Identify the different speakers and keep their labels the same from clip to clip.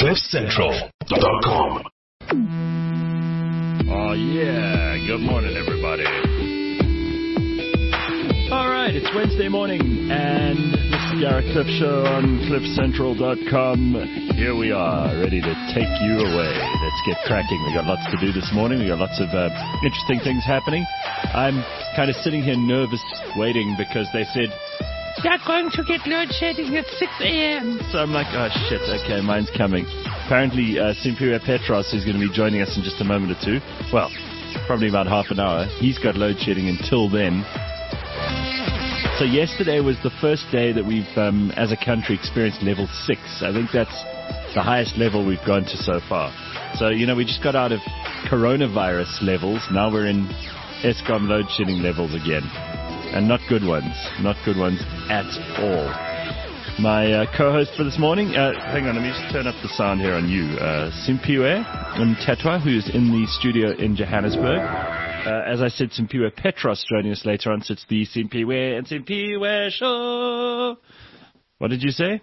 Speaker 1: CliffCentral.com.
Speaker 2: Oh, yeah. Good morning, everybody. All right, it's Wednesday morning, and this is Garrett Cliff Show on CliffCentral.com. Here we are, ready to take you away. Let's get cracking. We got lots to do this morning. We got lots of interesting things happening. I'm kind of sitting here nervous, waiting, because they said, "You're going to get load shedding at 6 a.m. So I'm like, oh, shit, okay, mine's coming. Apparently, Simpiwe Petros is going to be joining us in just a moment or two. Well, probably about half an hour. He's got load shedding until then. So yesterday was the first day that we've, as a country, experienced level 6. I think that's the highest level we've gone to so far. So, you know, we just got out of coronavirus levels. Now we're in Eskom load shedding levels again. And not good ones. Not good ones at all. My co-host for this morning, hang on, let me just turn up the sound here on you. Simpiwe Mtetwa, who's in the studio in Johannesburg. As I said, Simpiwe Petros joining us later on, so it's the Simpiwe and Simpiwe show. What did you say?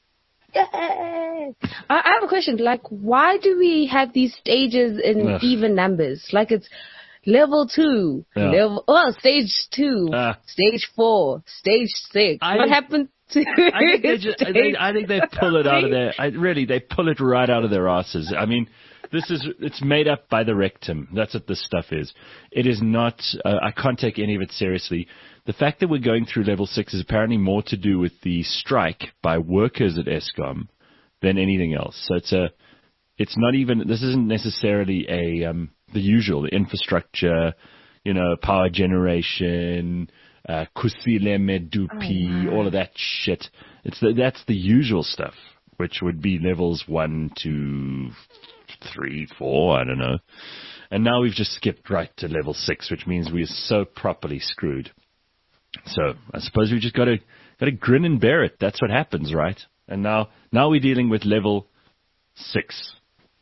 Speaker 3: Yay! I have a question. Like, why do we have these stages in even numbers? Like, it's level 2, stage 2, stage 4, stage 6. What happened to
Speaker 2: I think they pull it out of their. They pull it right out of their asses. I mean, it's made up by the rectum. That's what this stuff is. It is not. I can't take any of it seriously. The fact that we're going through level 6 is apparently more to do with the strike by workers at Eskom than anything else. So it's not even. This isn't necessarily the usual, the infrastructure, you know, power generation, Kusile Medupi, all of that shit. That's the usual stuff, which would be levels 1, 2, 3, 4, I don't know. And now we've just skipped right to level 6, which means we're so properly screwed. So I suppose we just got to grin and bear it. That's what happens, right? And now we're dealing with level 6.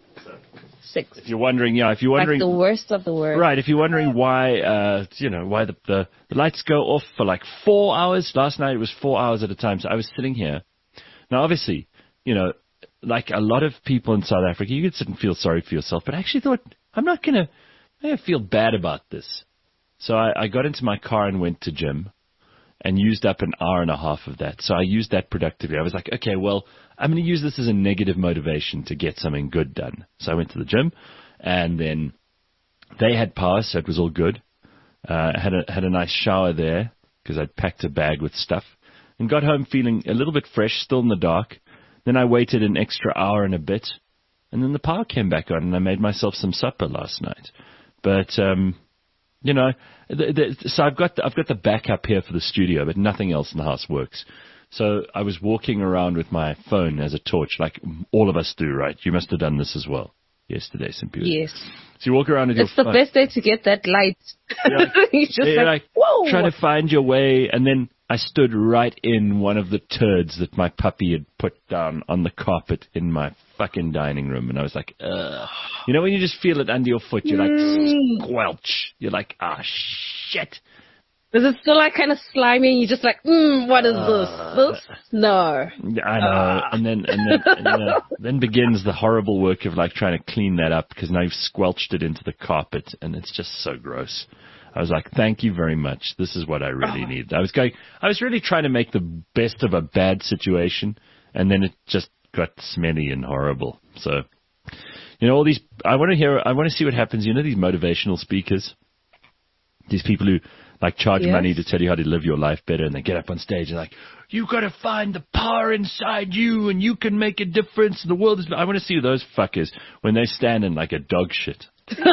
Speaker 3: 6.
Speaker 2: If you're wondering, like
Speaker 3: the worst of the worst,
Speaker 2: right? If you're wondering why, why the lights go off for like 4 hours. Last night it was 4 hours at a time. So I was sitting here. Now, obviously, you know, like a lot of people in South Africa, you could sit and feel sorry for yourself. But I actually thought, I'm not gonna feel bad about this. So I got into my car and went to gym, and used up an hour and a half of that. So I used that productively. I was like, okay, well, I'm going to use this as a negative motivation to get something good done. So I went to the gym, and then they had power, so it was all good. Had a nice shower there because I'd packed a bag with stuff, and got home feeling a little bit fresh, still in the dark. Then I waited an extra hour and a bit, and then the power came back on, and I made myself some supper last night. But you know, so I've got the backup here for the studio, but nothing else in the house works. So I was walking around with my phone as a torch, like all of us do, right? You must have done this as well yesterday, Simpiwe.
Speaker 3: Yes.
Speaker 2: So you walk around with your phone.
Speaker 3: It's the best way to get that light. You're just like, whoa!
Speaker 2: Trying to find your way, and then I stood right in one of the turds that my puppy had put down on the carpet in my fucking dining room, and I was like, ugh. You know when you just feel it under your foot, you're like, squelch. You're like, ah, shit.
Speaker 3: Is it still like kind of slimy and you're just like, what is this? This? No.
Speaker 2: I know. And then begins the horrible work of like trying to clean that up because now you've squelched it into the carpet and it's just so gross. I was like, thank you very much. This is what I really need. I was really trying to make the best of a bad situation, and then it just got smelly and horrible. So, you know, all these, I want to see what happens. You know, these motivational speakers, these people who like charge money to tell you how to live your life better, and they get up on stage and like, you got to find the power inside you and you can make a difference. The world is, I want to see those fuckers when they stand in like a dog shit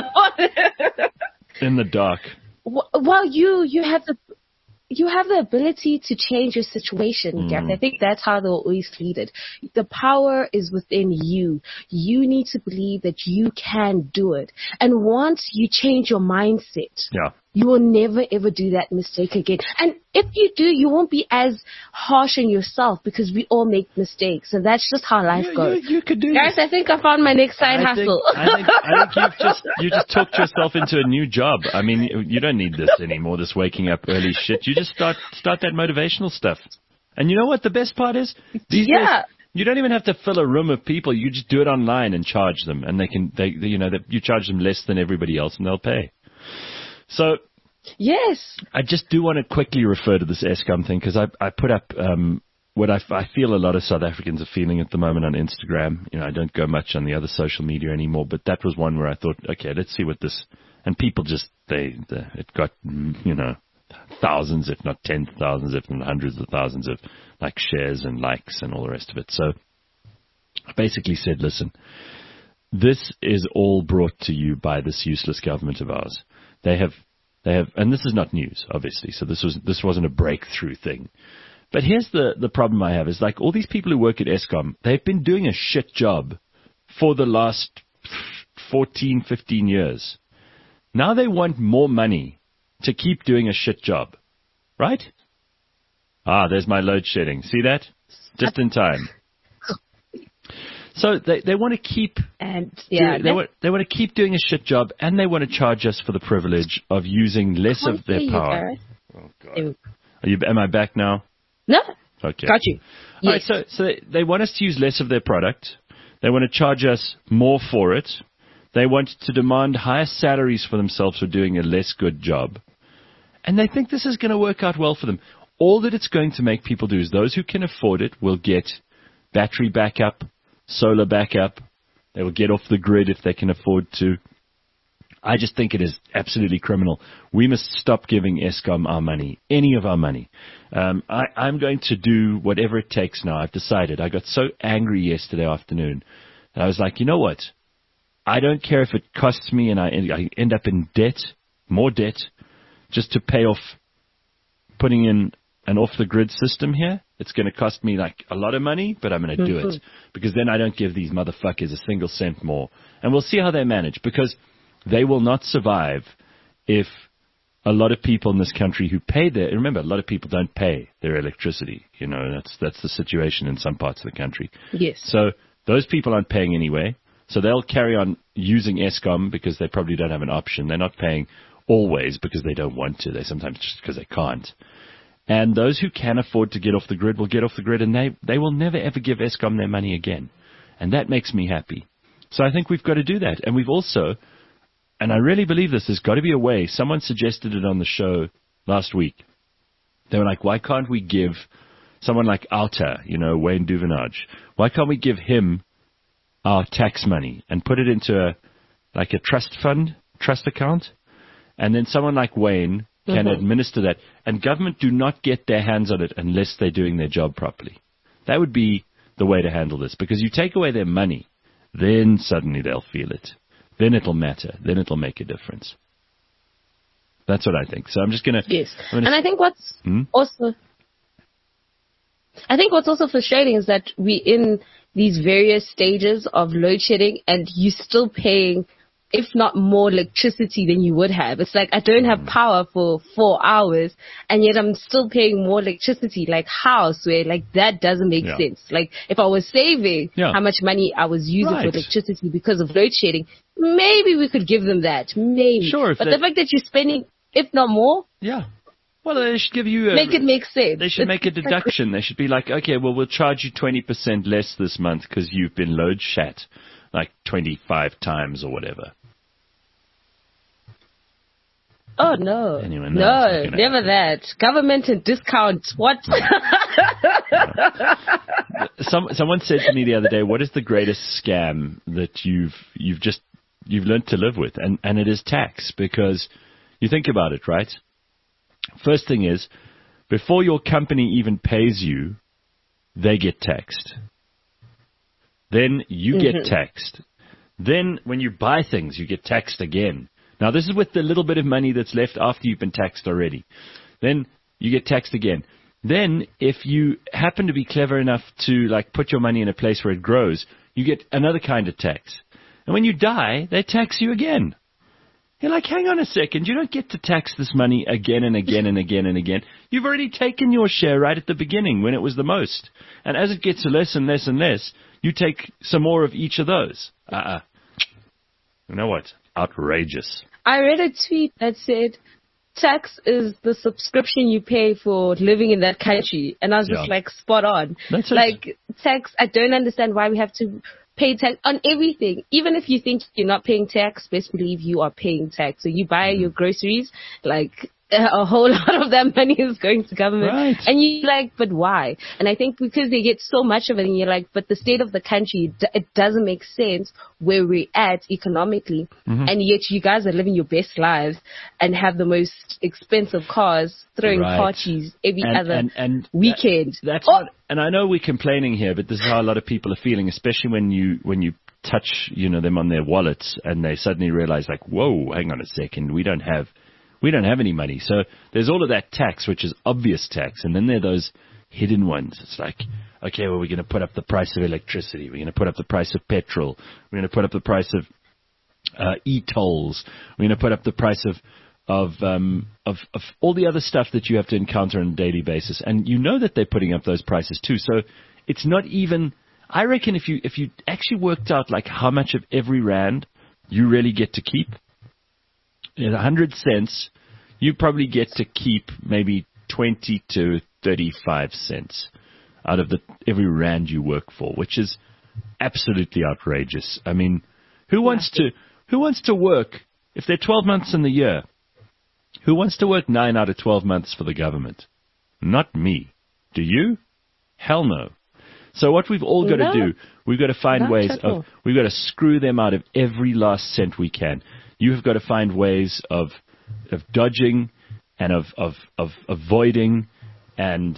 Speaker 2: in the dark.
Speaker 3: Well, you have the ability to change your situation, Gareth. I think that's how they'll always lead it. The power is within you. You need to believe that you can do it. And once you change your mindset, you will never, ever do that mistake again. And if you do, you won't be as harsh on yourself because we all make mistakes. And that's just how life goes.
Speaker 2: You could do
Speaker 3: Guys, I think I found my next side hustle.
Speaker 2: I think you just talked yourself into a new job. I mean, you don't need this anymore, this waking up early shit. You just start that motivational stuff. And you know what the best part is? These You don't even have to fill a room of people. You just do it online and charge them, and you charge them less than everybody else, and they'll pay. So,
Speaker 3: yes,
Speaker 2: I just do want to quickly refer to this Eskom thing because I put up what I feel a lot of South Africans are feeling at the moment on Instagram. I don't go much on the other social media anymore, but that was one where I thought, okay, let's see what this. And people just it got thousands, if not tens of thousands, if not hundreds of thousands of shares and likes and all the rest of it. So I basically said, listen, this is all brought to you by this useless government of ours. They have, and this is not news, obviously. So this wasn't a breakthrough thing. But here's the problem I have is all these people who work at Eskom, they've been doing a shit job for the last 14, 15 years. Now they want more money to keep doing a shit job, right? There's my load shedding. See that? Just in time. So they want to keep they want to keep doing a shit job, and they want to charge us for the privilege of using less of their power. Oh God! Am I back now?
Speaker 3: No.
Speaker 2: Okay.
Speaker 3: Got you. Yes.
Speaker 2: All right, so they want us to use less of their product. They want to charge us more for it. They want to demand higher salaries for themselves for doing a less good job. And they think this is going to work out well for them. All that it's going to make people do is those who can afford it will get battery backup, solar backup. They will get off the grid if they can afford to. I just think it is absolutely criminal. We must stop giving Eskom our money, any of our money. I'm going to do whatever it takes now. I've decided. I got so angry yesterday afternoon. And I was like, you know what? I don't care if it costs me and I end up in debt, more debt, just to pay off putting in an off-the-grid system here. It's going to cost me a lot of money, but I'm going to do it. Because then I don't give these motherfuckers a single cent more. And we'll see how they manage, because they will not survive if a lot of people in this country who pay remember, a lot of people don't pay their electricity. That's the situation in some parts of the country.
Speaker 3: Yes.
Speaker 2: So those people aren't paying anyway. So they'll carry on using Eskom because they probably don't have an option. They're not paying always because they don't want to. They sometimes just because they can't. And those who can afford to get off the grid will get off the grid, and they will never, ever give Eskom their money again. And that makes me happy. So I think we've got to do that. And we've also, and I really believe this, there's got to be a way. Someone suggested it on the show last week. They were like, why can't we give someone like Alta, Wayne Duvenage, why can't we give him our tax money and put it into a trust account, and then someone like Wayne can administer that, and government do not get their hands on it unless they're doing their job properly. That would be the way to handle this, because you take away their money, then suddenly they'll feel it. Then it'll matter. Then it'll make a difference. That's what I think. So I'm just going to...
Speaker 3: Yes. And I think what's also frustrating is that we're in these various stages of load shedding, and you're still paying, if not more, electricity than you would have. It's like I don't have power for 4 hours, and yet I'm still paying more electricity. How? Where that doesn't make sense. If I was saving how much money I was using for electricity because of load shedding, maybe we could give them that. Maybe.
Speaker 2: Sure.
Speaker 3: But the fact that you're spending, if not more.
Speaker 2: Yeah. Well, they should give you
Speaker 3: make it make sense.
Speaker 2: They should make a deduction. They should be like, okay, well, we'll charge you 20% less this month because you've been load shat 25 times or whatever.
Speaker 3: Oh, no.
Speaker 2: Anyway,
Speaker 3: no, never that. Government and discounts. What?
Speaker 2: Someone said to me the other day, what is the greatest scam that you've learned to live with? And it is tax, because you think about it, right? First thing is, before your company even pays you, they get taxed. Then you get taxed. Then when you buy things, you get taxed again. Now, this is with the little bit of money that's left after you've been taxed already. Then you get taxed again. Then if you happen to be clever enough to put your money in a place where it grows, you get another kind of tax. And when you die, they tax you again. You're like, hang on a second, you don't get to tax this money again and again and again and again. You've already taken your share right at the beginning when it was the most. And as it gets less and less and less, you take some more of each of those. You know what? Outrageous.
Speaker 3: I read a tweet that said, tax is the subscription you pay for living in that country. And I was just like, spot on.
Speaker 2: That's
Speaker 3: like, tax, I don't understand why we have to pay tax on everything. Even if you think you're not paying tax, best believe you are paying tax. So you buy your groceries, like, a whole lot of that money is going to government.
Speaker 2: Right.
Speaker 3: And you're like, but why? And I think because they get so much of it, and you're like, but the state of the country, it doesn't make sense where we're at economically. And yet you guys are living your best lives and have the most expensive cars, throwing parties every other weekend.
Speaker 2: That's not, and I know we're complaining here, but this is how a lot of people are feeling, especially when you touch, them on their wallets and they suddenly realize, like, whoa, hang on a second, we don't have any money. So there's all of that tax, which is obvious tax. And then there are those hidden ones. It's like, okay, well, we're going to put up the price of electricity. We're going to put up the price of petrol. We're going to put up the price of e-tolls. We're going to put up the price of all the other stuff that you have to encounter on a daily basis. And you know that they're putting up those prices too. So it's not even, I reckon if you actually worked out like how much of every rand you really get to keep, in 100 cents, you probably get to keep maybe 20 to 35 cents out of every rand you work for, which is absolutely outrageous. I mean, who wants to work, if they're 12 months in the year, who wants to work 9 out of 12 months for the government? Not me. Do you? Hell no. So what we've all got to do, we've got to find ways we've got to screw them out of every last cent we can. You have got to find ways of dodging and of avoiding and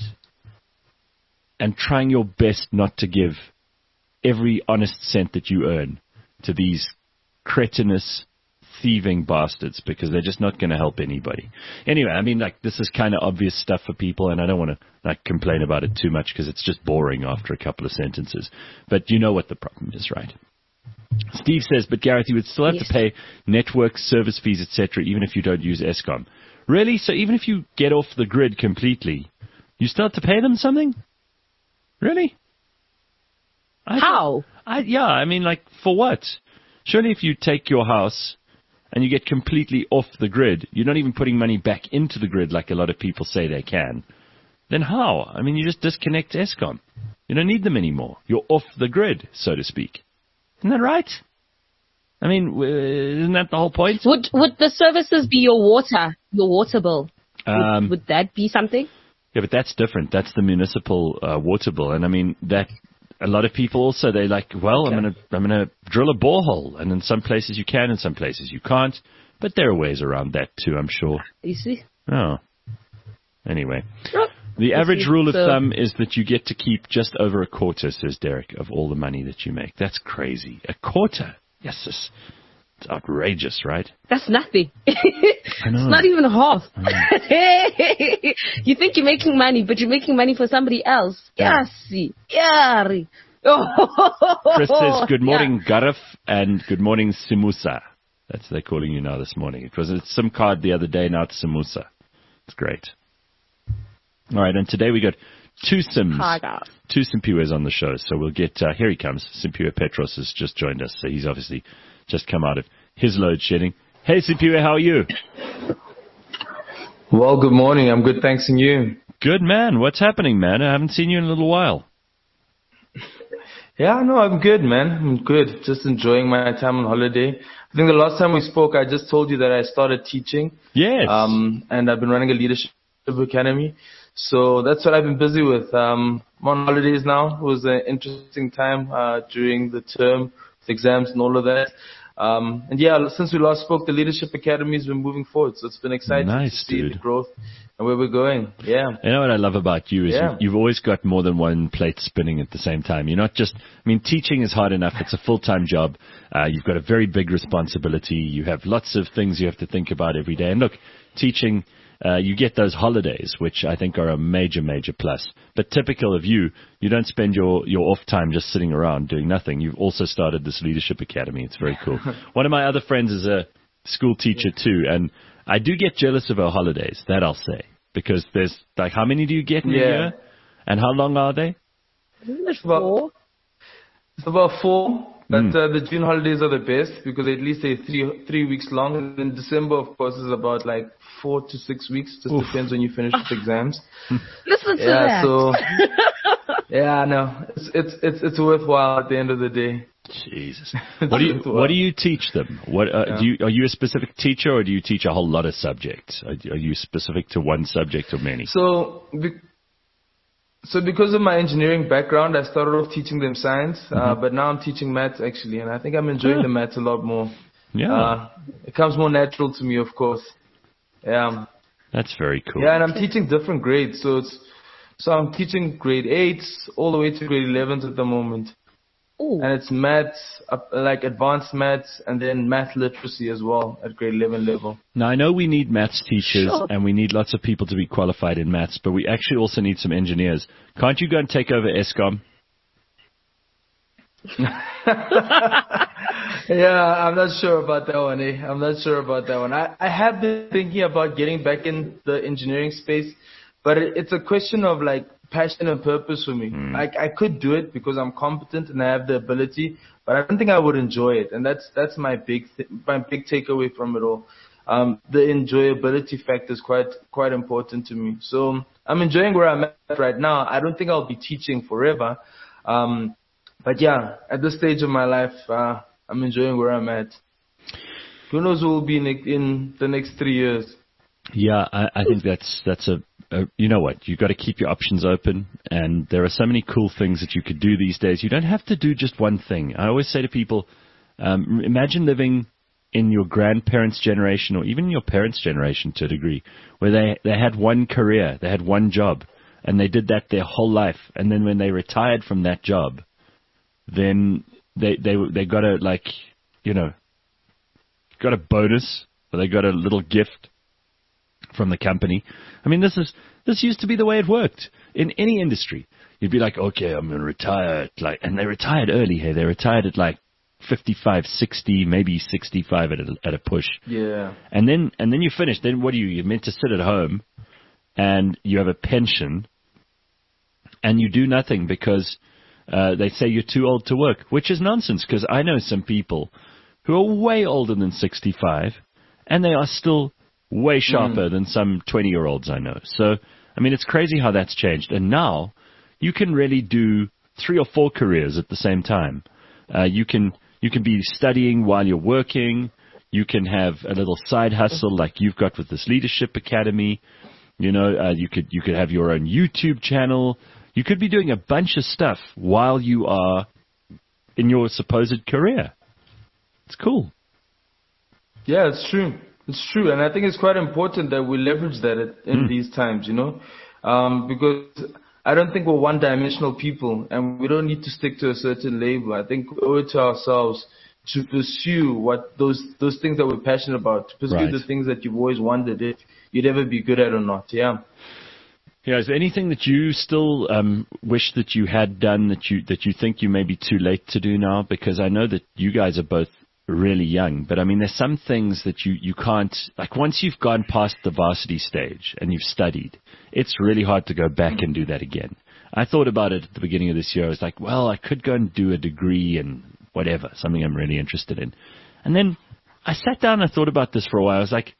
Speaker 2: trying your best not to give every honest cent that you earn to these cretinous, thieving bastards, because they're just not going to help anybody. Anyway, I mean, like, this is kind of obvious stuff for people, and I don't want to complain about it too much because it's just boring after a couple of sentences. But you know what the problem is, right? Steve says, but Gareth, you would still have to pay network service fees, etc., even if you don't use Eskom. Really? So even if you get off the grid completely, you still have to pay them something? Really?
Speaker 3: How?
Speaker 2: I mean, like, for what? Surely if you take your house and you get completely off the grid, you're not even putting money back into the grid like a lot of people say they can. Then how? I mean, you just disconnect Eskom. You don't need them anymore. You're off the grid, so to speak. Isn't that right? I mean, isn't that the whole point?
Speaker 3: Would the services be your water bill? Would that be something?
Speaker 2: Yeah, but that's different. That's the municipal water bill. And I mean, that a lot of people also, they're like, well, okay, I'm gonna drill a borehole. And in some places you can, in some places you can't. But there are ways around that too, I'm sure.
Speaker 3: You see?
Speaker 2: Oh. Anyway. The average rule of thumb is that you get to keep just over a quarter, says Derek, of all the money that you make. That's crazy. A quarter? Yes, it's outrageous, right?
Speaker 3: That's nothing. I know. It's not even half. You think you're making money, but you're making money for somebody else.
Speaker 2: Yeah. Chris says, good morning, Gareth, and good morning, Simusa. That's what they're calling you now this morning. It was a SIM card the other day, now it's Simusa. It's great. All right, and today we got two Simpiwes on the show. So we'll get, here he comes. Simpiwe Petros has just joined us. So he's obviously just come out of his load shedding. Hey, Simpiwe, how are you?
Speaker 1: Well, good morning. I'm good, thanks, and you?
Speaker 2: Good, man. What's happening, man? I haven't seen you in a little while.
Speaker 1: Yeah, no, I'm good, man. I'm good. Just enjoying my time on holiday. I think the last time we spoke, I just told you that I started teaching.
Speaker 2: Yes.
Speaker 1: And I've been running a leadership academy. So that's what I've been busy with. I'm on holidays now. It was an interesting time during the term with exams and all of that. And yeah, since we last spoke, the Leadership Academy has been moving forward. So it's been exciting to see the growth and where we're going. Yeah.
Speaker 2: You know what I love about you is you've always got more than one plate spinning at the same time. You're not just, I mean, teaching is hard enough. It's a full-time job. You've got a very big responsibility. You have lots of things you have to think about every day. And look, teaching, you get those holidays, which I think are a major, major plus. But typical of you, you don't spend your off time just sitting around doing nothing. You've also started this Leadership Academy. It's very cool. One of my other friends is a school teacher too, and I do get jealous of her holidays, that I'll say. Because there's, like, how many do you get in a year? And how long are they?
Speaker 3: Isn't it 4?
Speaker 1: It's about 4. But the June holidays are the best because at least they're 3 weeks long. And then December, of course, is about like 4 to 6 weeks. Just depends when you finish with exams.
Speaker 3: Listen to that.
Speaker 1: So yeah, no, it's worthwhile at the end of the day.
Speaker 2: Jesus. What do you teach them? Are you a specific teacher, or do you teach a whole lot of subjects? Are you specific to one subject or many?
Speaker 1: So because of my engineering background, I started off teaching them science, but now I'm teaching maths actually, and I think I'm enjoying the maths a lot more.
Speaker 2: Yeah.
Speaker 1: It comes more natural to me, of course. Yeah.
Speaker 2: That's very cool.
Speaker 1: Yeah, and I'm teaching different grades, so I'm teaching grade 8s all the way to grade 11s at the moment.
Speaker 3: Ooh.
Speaker 1: And it's maths, like advanced maths, and then math literacy as well at grade 11 level.
Speaker 2: Now, I know we need maths teachers, and we need lots of people to be qualified in maths, but we actually also need some engineers. Can't you go and take over ESCOM?
Speaker 1: Yeah, I'm not sure about that one, I'm not sure about that one. I have been thinking about getting back in the engineering space, but it's a question of like passion and purpose for me. Like I could do it because I'm competent and I have the ability, but I don't think I would enjoy it, and that's my big takeaway from it all. The enjoyability factor is quite important to me. So I'm enjoying where I'm at right now. I don't think I'll be teaching forever, but yeah, at this stage of my life, I'm enjoying where I'm at. Who knows who will be in the next 3 years?
Speaker 2: Yeah, I think that's a you know what, you've got to keep your options open, and there are so many cool things that you could do these days. You don't have to do just one thing. I always say to people, imagine living in your grandparents' generation, or even your parents' generation to a degree, where they had one career, they had one job, and they did that their whole life. And then when they retired from that job, then they got a, like, you know, got a bonus, or they got a little gift from the company. I mean, this used to be the way it worked in any industry. You'd be like, okay, I'm going to retire. And they retired early here. They retired at like 55, 60, maybe 65 at a push.
Speaker 1: Yeah.
Speaker 2: And then you finish. Then what do you? You're meant to sit at home, and you have a pension, and you do nothing because they say you're too old to work, which is nonsense, because I know some people who are way older than 65, and they are still way sharper than some 20-year-olds I know. So, I mean, it's crazy how that's changed. And now you can really do 3 or 4 careers at the same time. You can be studying while you're working. You can have a little side hustle like you've got with this Leadership Academy. You know, you could have your own YouTube channel. You could be doing a bunch of stuff while you are in your supposed career. It's cool.
Speaker 1: Yeah, it's true. It's true, and I think it's quite important that we leverage that in these times, you know, because I don't think we're one-dimensional people, and we don't need to stick to a certain label. I think we owe it to ourselves to pursue what those things that we're passionate about, to pursue the things that you've always wondered if you'd ever be good at or not. Yeah.
Speaker 2: Yeah. Is there anything that you still wish that you had done that you think you may be too late to do now? Because I know that you guys are both really young, but I mean, there's some things that you can't, like once you've gone past the varsity stage and you've studied, it's really hard to go back and do that again. I thought about it at the beginning of this year. I was like, well, I could go and do a degree in whatever, something I'm really interested in. And then I sat down and I thought about this for a while. I was like,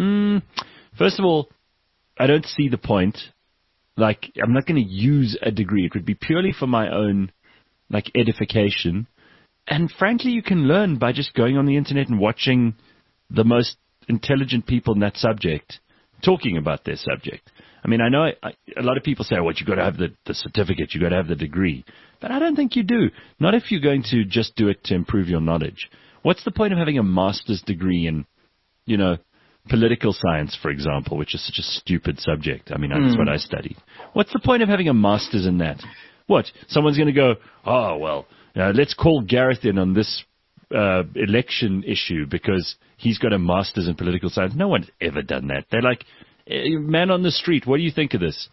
Speaker 2: first of all, I don't see the point. Like, I'm not going to use a degree. It would be purely for my own, like, edification. And frankly, you can learn by just going on the internet and watching the most intelligent people in that subject talking about their subject. I mean, I know a lot of people say, well, you got to have the certificate, you got to have the degree. But I don't think you do. Not if you're going to just do it to improve your knowledge. What's the point of having a master's degree in, you know, political science, for example, which is such a stupid subject? I mean, that's what I studied. What's the point of having a master's in that? What? Someone's going to go, oh, well, let's call Gareth in on this election issue because he's got a master's in political science. No one's ever done that. They're like, man on the street, what do you think of this?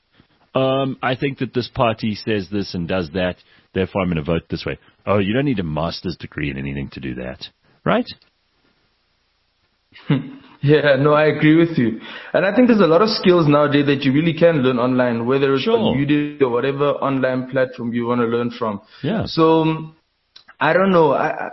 Speaker 2: I think that this party says this and does that, therefore I'm going to vote this way. Oh, you don't need a master's degree in anything to do that, right?
Speaker 1: Yeah, no, I agree with you. And I think there's a lot of skills nowadays that you really can learn online, whether it's on Udemy or whatever online platform you want to learn from.
Speaker 2: Yeah.
Speaker 1: So I don't know.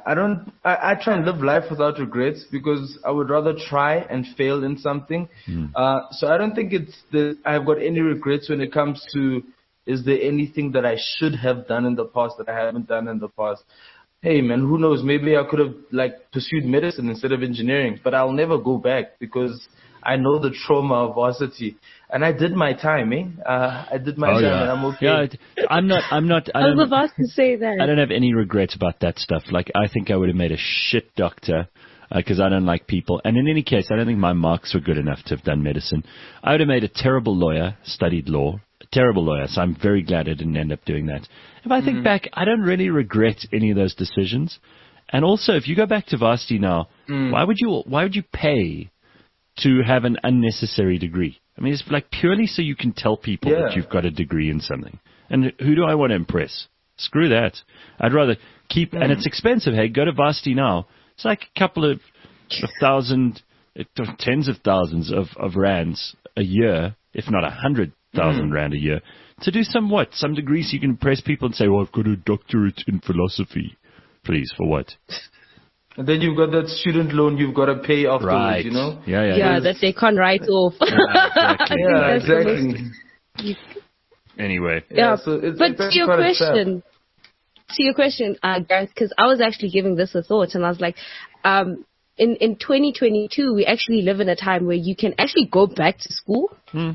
Speaker 1: I try and live life without regrets because I would rather try and fail in something. So I don't think I've got any regrets when it comes to, is there anything that I should have done in the past that I haven't done in the past? Hey man, who knows? Maybe I could have pursued medicine instead of engineering, but I'll never go back because I know the trauma of varsity, and I did my time, I did my time, and I'm okay.
Speaker 2: Yeah, I'm not.
Speaker 3: I was about to say that.
Speaker 2: I don't have any regrets about that stuff. Like, I think I would have made a shit doctor because I don't like people. And in any case, I don't think my marks were good enough to have done medicine. I would have made a terrible lawyer, studied law, a terrible lawyer. So I'm very glad I didn't end up doing that. If I think back, I don't really regret any of those decisions. And also, if you go back to varsity now, why would you pay to have an unnecessary degree? I mean, it's like purely so you can tell people that you've got a degree in something. And who do I want to impress? Screw that. I'd rather keep, and it's expensive, hey, go to varsity now. It's like a couple of thousand, tens of thousands of rands a year, if not 100,000 rand a year, to do some degrees so you can impress people and say, well, I've got a doctorate in philosophy. Please, for what?
Speaker 1: And then you've got that student loan you've got to pay afterwards,
Speaker 2: right.
Speaker 1: you know?
Speaker 3: Yeah, that they can't write off.
Speaker 2: Yeah,
Speaker 1: exactly.
Speaker 2: Anyway.
Speaker 3: Yeah,
Speaker 1: so
Speaker 3: but to your question, Gareth, because I was actually giving this a thought, and I was like, in 2022, we actually live in a time where you can actually go back to school.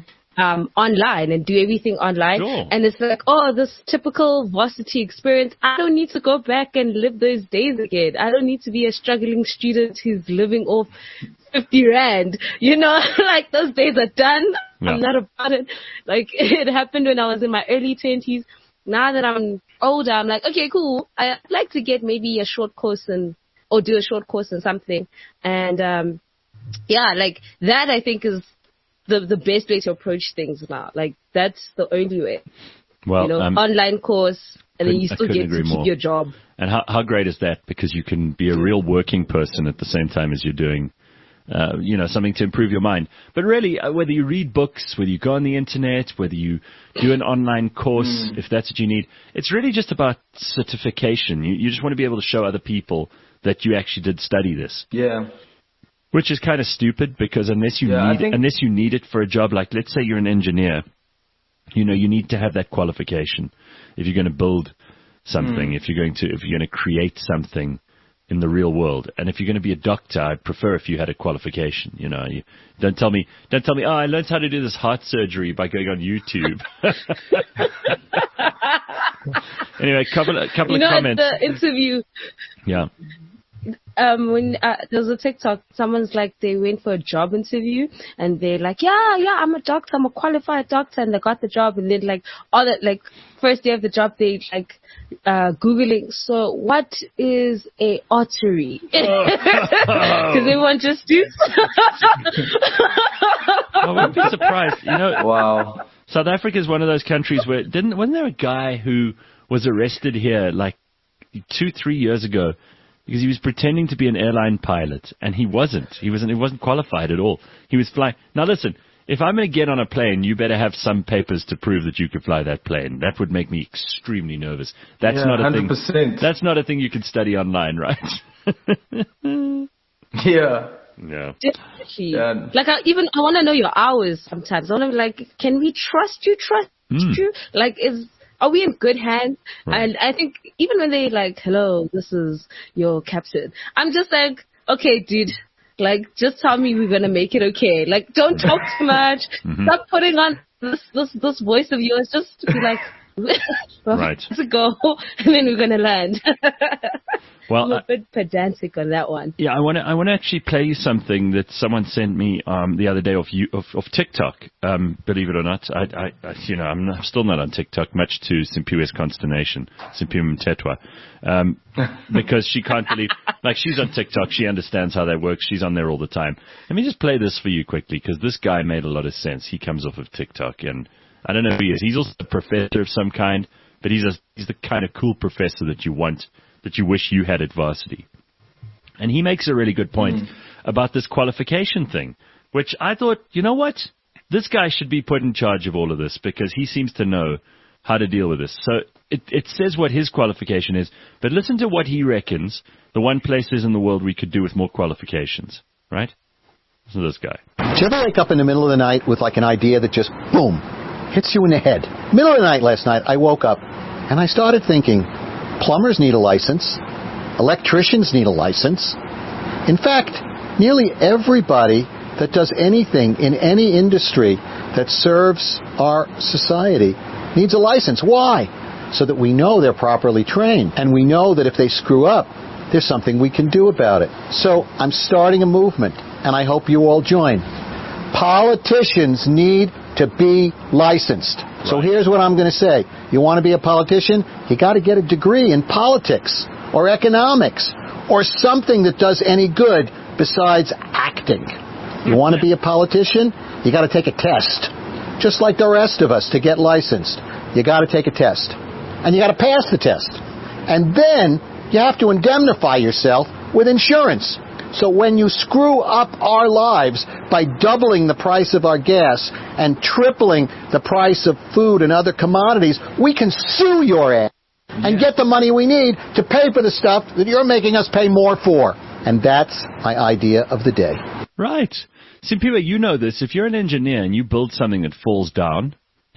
Speaker 3: Online and do everything online.
Speaker 2: Sure.
Speaker 3: And it's like, this typical varsity experience. I don't need to go back and live those days again. I don't need to be a struggling student who's living off 50 rand. You know, like those days are done. Yeah. I'm not about it. Like it happened when I was in my early 20s. Now that I'm older, I'm like, okay, cool. I'd like to get maybe a short course or do a short course in something. And, like that I think is the best way to approach things now. Like, that's the only way.
Speaker 2: Well,
Speaker 3: online course, and then you still get to keep your job.
Speaker 2: And how great is that? Because you can be a real working person at the same time as you're doing, something to improve your mind. But really, whether you read books, whether you go on the internet, whether you do an online course, if that's what you need, it's really just about certification. You just want to be able to show other people that you actually did study this.
Speaker 1: Yeah.
Speaker 2: Which is kind of stupid because unless you need it for a job, like let's say you're an engineer, you need to have that qualification if you're going to build something, if you're going to create something in the real world. And if you're going to be a doctor, I'd prefer if you had a qualification. You don't tell me, I learned how to do this heart surgery by going on YouTube. Anyway, couple of comments.
Speaker 3: At the interview.
Speaker 2: Yeah.
Speaker 3: When there was a TikTok, someone's like, they went for a job interview and they're like, yeah, I'm a doctor, I'm a qualified doctor, and they got the job, and then first day of the job, they Googling, so what is a artery? Because everyone just do.
Speaker 2: I wouldn't be surprised.
Speaker 1: Wow.
Speaker 2: South Africa is one of those countries where wasn't there a guy who was arrested here like 2-3 years ago? Because he was pretending to be an airline pilot, and he wasn't. He wasn't qualified at all. He was flying. Now listen, if I'm going to get on a plane, you better have some papers to prove that you could fly that plane. That would make me extremely nervous. That's not a
Speaker 1: 100%.
Speaker 2: thing. That's not a thing you can study online, right?
Speaker 1: Yeah.
Speaker 2: Yeah.
Speaker 3: Definitely. Like I want to know your hours sometimes. I want to be like, can we trust you? You? Like are we in good hands? Right. And I think even when they like, hello, this is your captain, I'm just like, okay, dude, like, just tell me we're going to make it okay. Like, don't talk too much. Stop putting on this voice of yours. Just to be like,
Speaker 2: right.
Speaker 3: Let's go, and then we're going to land.
Speaker 2: Well,
Speaker 3: I'm a bit pedantic on that one.
Speaker 2: Yeah, I want to actually play you something that someone sent me the other day of TikTok. Believe it or not, I'm still not on TikTok, much to Simpiwe's consternation, Simpiwe Mtetwa, because she can't believe, like, she's on TikTok, she understands how that works, she's on there all the time. Let me just play this for you quickly, because this guy made a lot of sense. He comes off of TikTok, and I don't know who he is. He's also a professor of some kind, but he's the kind of cool professor that you want, that you wish you had at varsity. And he makes a really good point about this qualification thing, which I thought, you know what? This guy should be put in charge of all of this because he seems to know how to deal with this. So it says what his qualification is, but listen to what he reckons the one place is in the world we could do with more qualifications, right? Listen to this guy.
Speaker 4: Did you ever wake up in the middle of the night with like an idea that just, boom, hits you in the head? Middle of the night last night, I woke up and I started thinking, plumbers need a license, electricians need a license. In fact, nearly everybody that does anything in any industry that serves our society needs a license. Why? So that we know they're properly trained, and we know that if they screw up, there's something we can do about it. So I'm starting a movement, and I hope you all join. Politicians need to be licensed. Right. So here's what I'm going to say. You want to be a politician? You got to get a degree in politics or economics or something that does any good besides acting. You want to be a politician? You got to take a test. Just like the rest of us to get licensed. You got to take a test. And you got to pass the test. And then you have to indemnify yourself with insurance. So when you screw up our lives by doubling the price of our gas and tripling the price of food and other commodities, we can sue your ass and get the money we need to pay for the stuff that you're making us pay more for. And that's my idea of the day.
Speaker 2: Right. Simpiwe, you know this. If you're an engineer and you build something that falls down,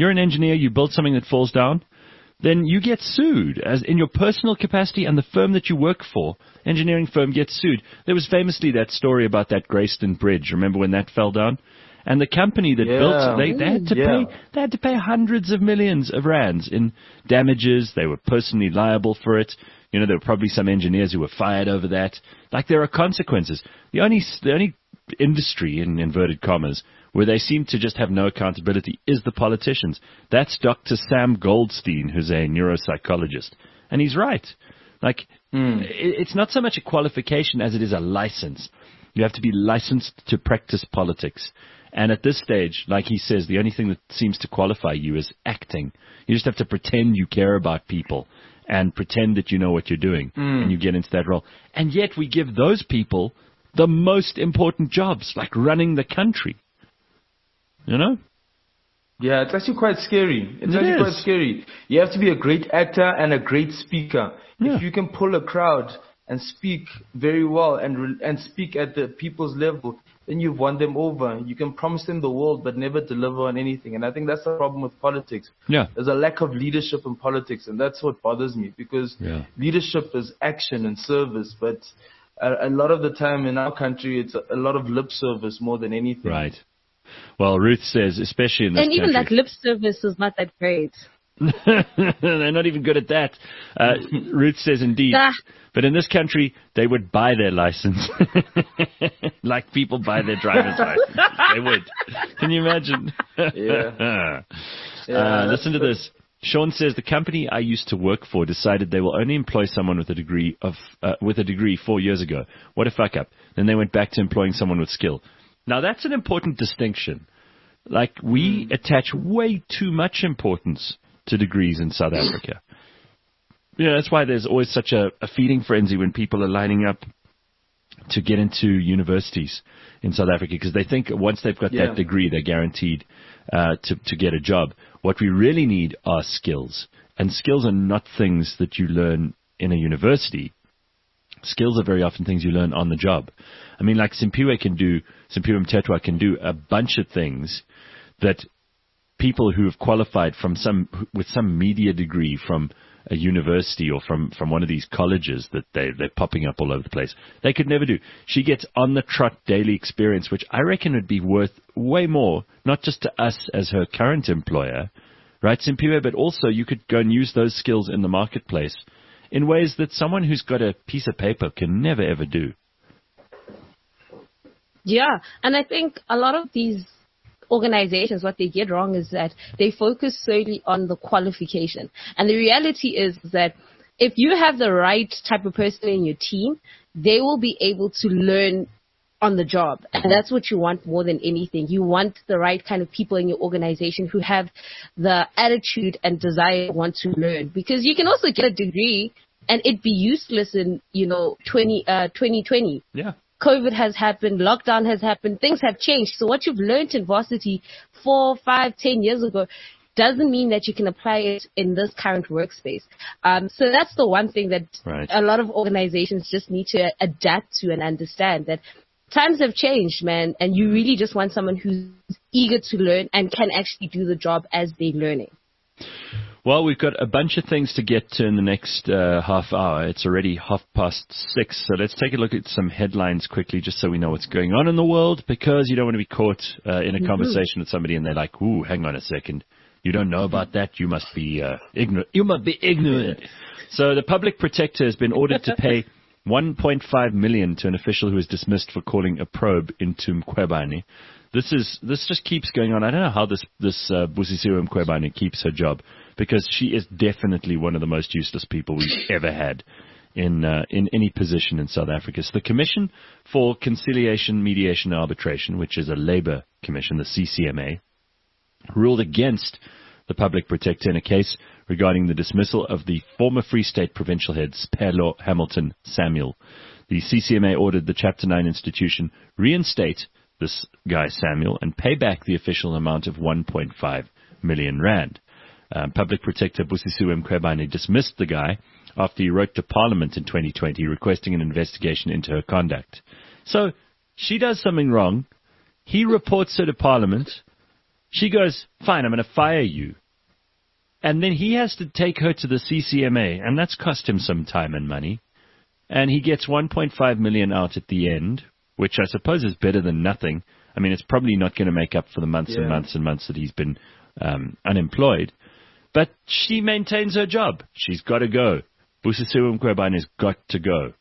Speaker 2: then you get sued as in your personal capacity, and the firm that you work for, engineering firm, gets sued. There was famously that story about that Greyston Bridge. Remember when that fell down? And the company that built it, they had to pay hundreds of millions of rands in damages. They were personally liable for it. You know, there were probably some engineers who were fired over that. Like, there are consequences. The only industry, in inverted commas, where they seem to just have no accountability is the politicians. That's Dr. Sam Goldstein, who's a neuropsychologist. And he's right. Like, it's not so much a qualification as it is a license. You have to be licensed to practice politics. And at this stage, like he says, the only thing that seems to qualify you is acting. You just have to pretend you care about people and pretend that you know what you're doing, and you get into that role. And yet we give those people the most important jobs, like running the country. You know?
Speaker 1: Yeah, it's actually quite scary. Quite scary. You have to be a great actor and a great speaker. Yeah. If you can pull a crowd and speak very well and speak at the people's level, then you've won them over. You can promise them the world but never deliver on anything. And I think that's the problem with politics. Yeah. There's a lack of leadership in politics, and that's what bothers me, because leadership is action and service, but a lot of the time in our country, it's a lot of lip service more than anything.
Speaker 2: Right. Well, Ruth says, especially in this country.
Speaker 3: And even that lip service is not that great.
Speaker 2: They're not even good at that. Ruth says, indeed. But in this country, they would buy their license. Like people buy their driver's license. They would. Can you imagine? Listen to this. Sean says, the company I used to work for decided they will only employ someone with a degree 4 years ago. What a fuck up. Then they went back to employing someone with skill. Now, that's an important distinction. Like, we attach way too much importance to degrees in South Africa. You know, that's why there's always such a feeding frenzy when people are lining up to get into universities in South Africa, because they think once they've got that degree, they're guaranteed to get a job. What we really need are skills. And skills are not things that you learn in a university. Skills are very often things you learn on the job. I mean, like Simpiwe Mthethwa can do a bunch of things that people who have qualified with some media degree from a university or from one of these colleges that they're popping up all over the place, they could never do. She gets on-the-trot daily experience, which I reckon would be worth way more, not just to us as her current employer, right, Simpiwe, but also you could go and use those skills in the marketplace in ways that someone who's got a piece of paper can never, ever do.
Speaker 3: Yeah, and I think a lot of these organizations, what they get wrong is that they focus solely on the qualification. And the reality is that if you have the right type of person in your team, they will be able to learn on the job. And that's what you want more than anything. You want the right kind of people in your organization who have the attitude and desire to want to learn. Because you can also get a degree and it be useless in, 2020. Yeah. COVID has happened, lockdown has happened, things have changed. So what you've learned in varsity 4, 5, 10 years ago, doesn't mean that you can apply it in this current workspace. So that's the one thing that a lot of organizations just need to adapt to and understand, that times have changed, man, and you really just want someone who's eager to learn and can actually do the job as they're learning.
Speaker 2: Well, we've got a bunch of things to get to in the next half hour. It's already 6:30, so let's take a look at some headlines quickly just so we know what's going on in the world, because you don't want to be caught in a conversation with somebody and they're like, ooh, hang on a second. You don't know about that? You must be ignorant. You must be ignorant. So the public protector has been ordered to pay 1.5 million to an official who was dismissed for calling a probe into Mkhwebane. This just keeps going on. I don't know how this Busisiwe Mkhwebane keeps her job, because she is definitely one of the most useless people we've ever had in any position in South Africa. So the Commission for Conciliation, Mediation and Arbitration, which is a labor commission, the CCMA, ruled against the public protector in a case regarding the dismissal of the former Free State provincial head, Siphelelo Hamilton Samuel. The CCMA ordered the Chapter 9 institution reinstate this guy Samuel and pay back the official amount of 1.5 million rand. Public Protector Busisiwe Mkhwebane dismissed the guy after he wrote to Parliament in 2020 requesting an investigation into her conduct. So she does something wrong. He reports her to Parliament. She goes, fine, I'm going to fire you. And then he has to take her to the CCMA, and that's cost him some time and money. And he gets 1.5 million out at the end, which I suppose is better than nothing. I mean, it's probably not going to make up for the months and months and months that he's been unemployed. But she maintains her job. She's got to go. Busisiwe Mkhwebane has got to go.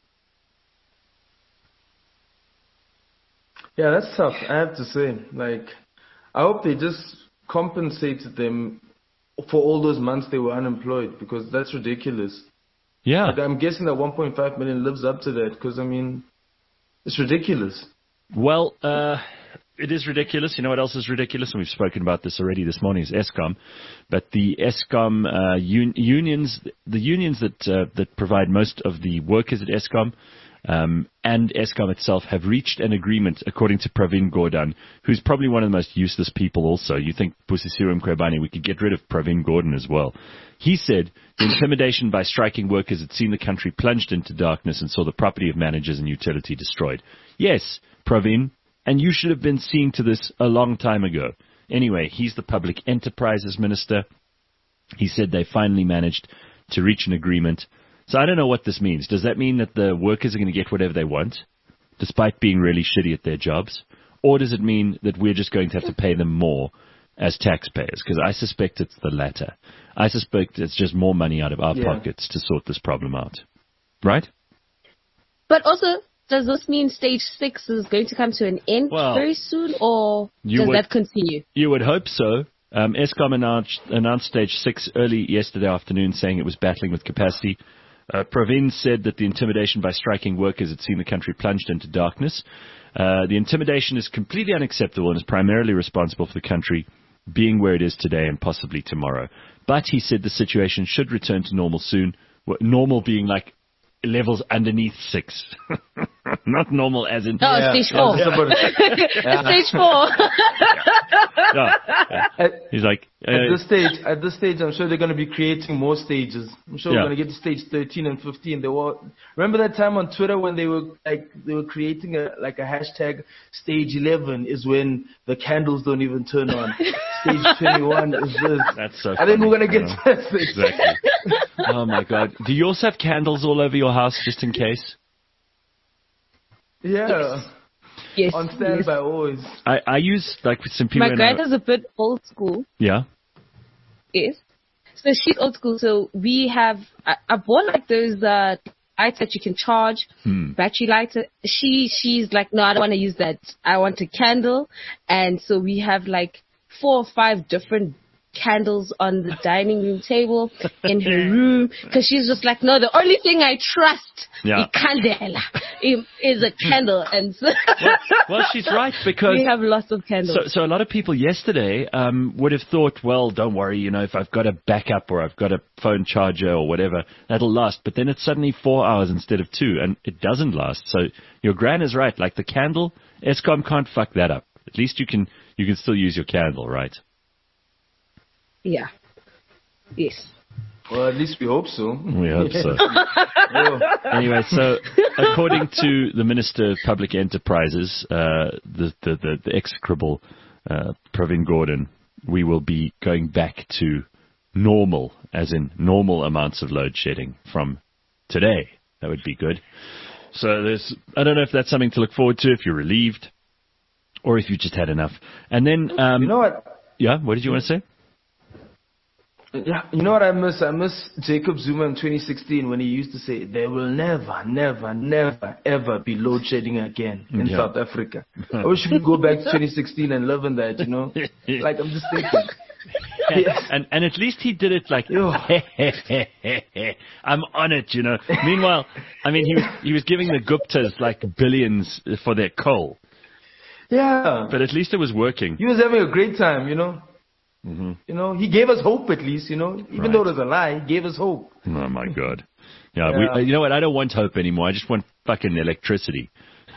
Speaker 1: Yeah, that's tough, I have to say. Like, I hope they just compensated them for all those months they were unemployed, because that's ridiculous.
Speaker 2: Yeah.
Speaker 1: Like, I'm guessing that 1.5 million lives up to that, because, I mean, it's ridiculous.
Speaker 2: Well, it is ridiculous. You know what else is ridiculous? And we've spoken about this already this morning, is Eskom. But the Eskom unions, the unions that provide most of the workers at Eskom, and Eskom itself have reached an agreement, according to Pravin Gordhan, who's probably one of the most useless people also. You think Busisiwe Mkhwebane, we could get rid of Pravin Gordhan as well. He said the intimidation by striking workers had seen the country plunged into darkness and saw the property of managers and utility destroyed. Yes, Pravin, and you should have been seeing to this a long time ago. Anyway, he's the Public Enterprises Minister. He said they finally managed to reach an agreement. So I don't know what this means. Does that mean that the workers are going to get whatever they want, despite being really shitty at their jobs? Or does it mean that we're just going to have to pay them more as taxpayers? Because I suspect it's the latter. I suspect it's just more money out of our pockets to sort this problem out. Right?
Speaker 3: But also, does this mean stage 6 is going to come to an end very soon, or does that continue? You
Speaker 2: would hope so. Eskom announced stage 6 early yesterday afternoon, saying it was battling with capacity. Pravin said that the intimidation by striking workers had seen the country plunged into darkness. The intimidation is completely unacceptable and is primarily responsible for the country being where it is today and possibly tomorrow. But he said the situation should return to normal soon. Normal being like levels underneath 6. Not normal as in...
Speaker 3: stage 4. Stage 4.
Speaker 2: He's like...
Speaker 1: At this stage, I'm sure they're going to be creating more stages. I'm sure we're going to get to stage 13 and 15. Remember that time on Twitter when they were creating a hashtag stage 11 is when the candles don't even turn on. Stage 21 is this.
Speaker 2: That's so funny.
Speaker 1: I think we're going to get to that stage.
Speaker 2: Exactly. Oh my God. Do you also have candles all over your house just in case?
Speaker 1: Yeah.
Speaker 3: Yes.
Speaker 1: On standby always.
Speaker 2: I use like some people.
Speaker 3: My grandma's a bit old school.
Speaker 2: Yeah.
Speaker 3: Yes. So she's old school. So we have. I bought like those lights that you can charge, battery lights. She's like, no, I don't want to use that. I want a candle, and so we have like 4 or 5 different candles on the dining room table in her room, because she's just like, no, the only thing I trust is a candle. And so
Speaker 2: well, she's right, because
Speaker 3: we have lots of candles.
Speaker 2: So a lot of people yesterday would have thought, well, don't worry, if I've got a backup or I've got a phone charger or whatever, that'll last. But then it's suddenly 4 hours instead of 2, and it doesn't last. So your gran is right. Like the candle, Eskom can't fuck that up. At least you can still use your candle, right?
Speaker 3: Yeah. Yes.
Speaker 1: Well, at least we hope so.
Speaker 2: We hope so. Anyway, so according to the Minister of Public Enterprises, the execrable Pravin Gordhan, we will be going back to normal, as in normal amounts of load shedding from today. That would be good. So I don't know if that's something to look forward to, if you're relieved, or if you just had enough. And then,
Speaker 1: you know what?
Speaker 2: Yeah, what did you want to say?
Speaker 1: Yeah, you know what I miss? I miss Jacob Zuma in 2016 when he used to say, there will never, never, never, ever be load shedding again in South Africa. I wish we could go back to 2016 and live in that, you know? Like, I'm just thinking.
Speaker 2: And at least he did it like, I'm on it, you know. Meanwhile, I mean, he was giving the Guptas like billions for their coal.
Speaker 1: Yeah.
Speaker 2: But at least it was working.
Speaker 1: He was having a great time, you know.
Speaker 2: Mm-hmm.
Speaker 1: You know, he gave us hope at least, you know. Even though it was a lie, he gave us hope.
Speaker 2: Oh, my God. Yeah, you know what? I don't want hope anymore. I just want fucking electricity.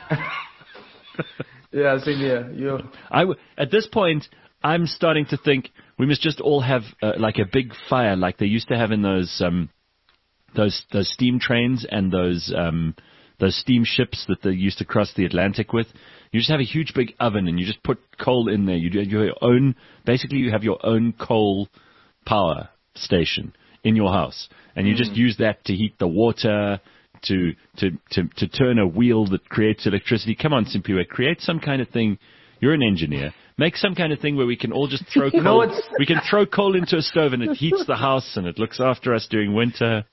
Speaker 1: Yeah, same here.
Speaker 2: At this point, I'm starting to think we must just all have like a big fire like they used to have in those steam trains and those steamships that they used to cross the Atlantic with. You just have a huge big oven and you just put coal in there. You do your own. Basically, you have your own coal power station in your house, and you just use that to heat the water, to turn a wheel that creates electricity. Come on, Simpiwe, create some kind of thing. You're an engineer. Make some kind of thing where we can all just throw coal. We can throw coal into a stove and it heats the house and it looks after us during winter.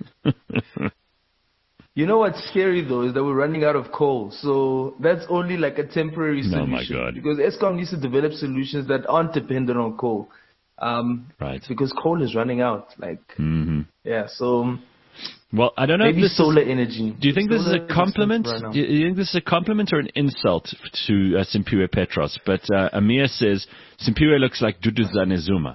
Speaker 1: You know what's scary though is that we're running out of coal. So that's only like a temporary solution.
Speaker 2: Oh my God.
Speaker 1: Because Eskom needs to develop solutions that aren't dependent on coal.
Speaker 2: Right.
Speaker 1: Because coal is running out. Yeah, so...
Speaker 2: Well, I don't know
Speaker 1: maybe
Speaker 2: if this
Speaker 1: solar energy.
Speaker 2: Do you think this is a compliment? Do you think this is a compliment or an insult to Simpiwe Petros? But Amir says, Simpiwe looks like Duduzane Zuma.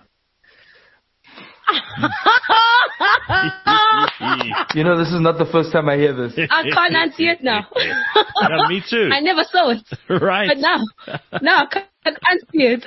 Speaker 1: You know, this is not the first time I hear this.
Speaker 3: I can't unsee it now.
Speaker 2: Yeah, me too.
Speaker 3: I never saw it.
Speaker 2: Right.
Speaker 3: But now I can't unsee it.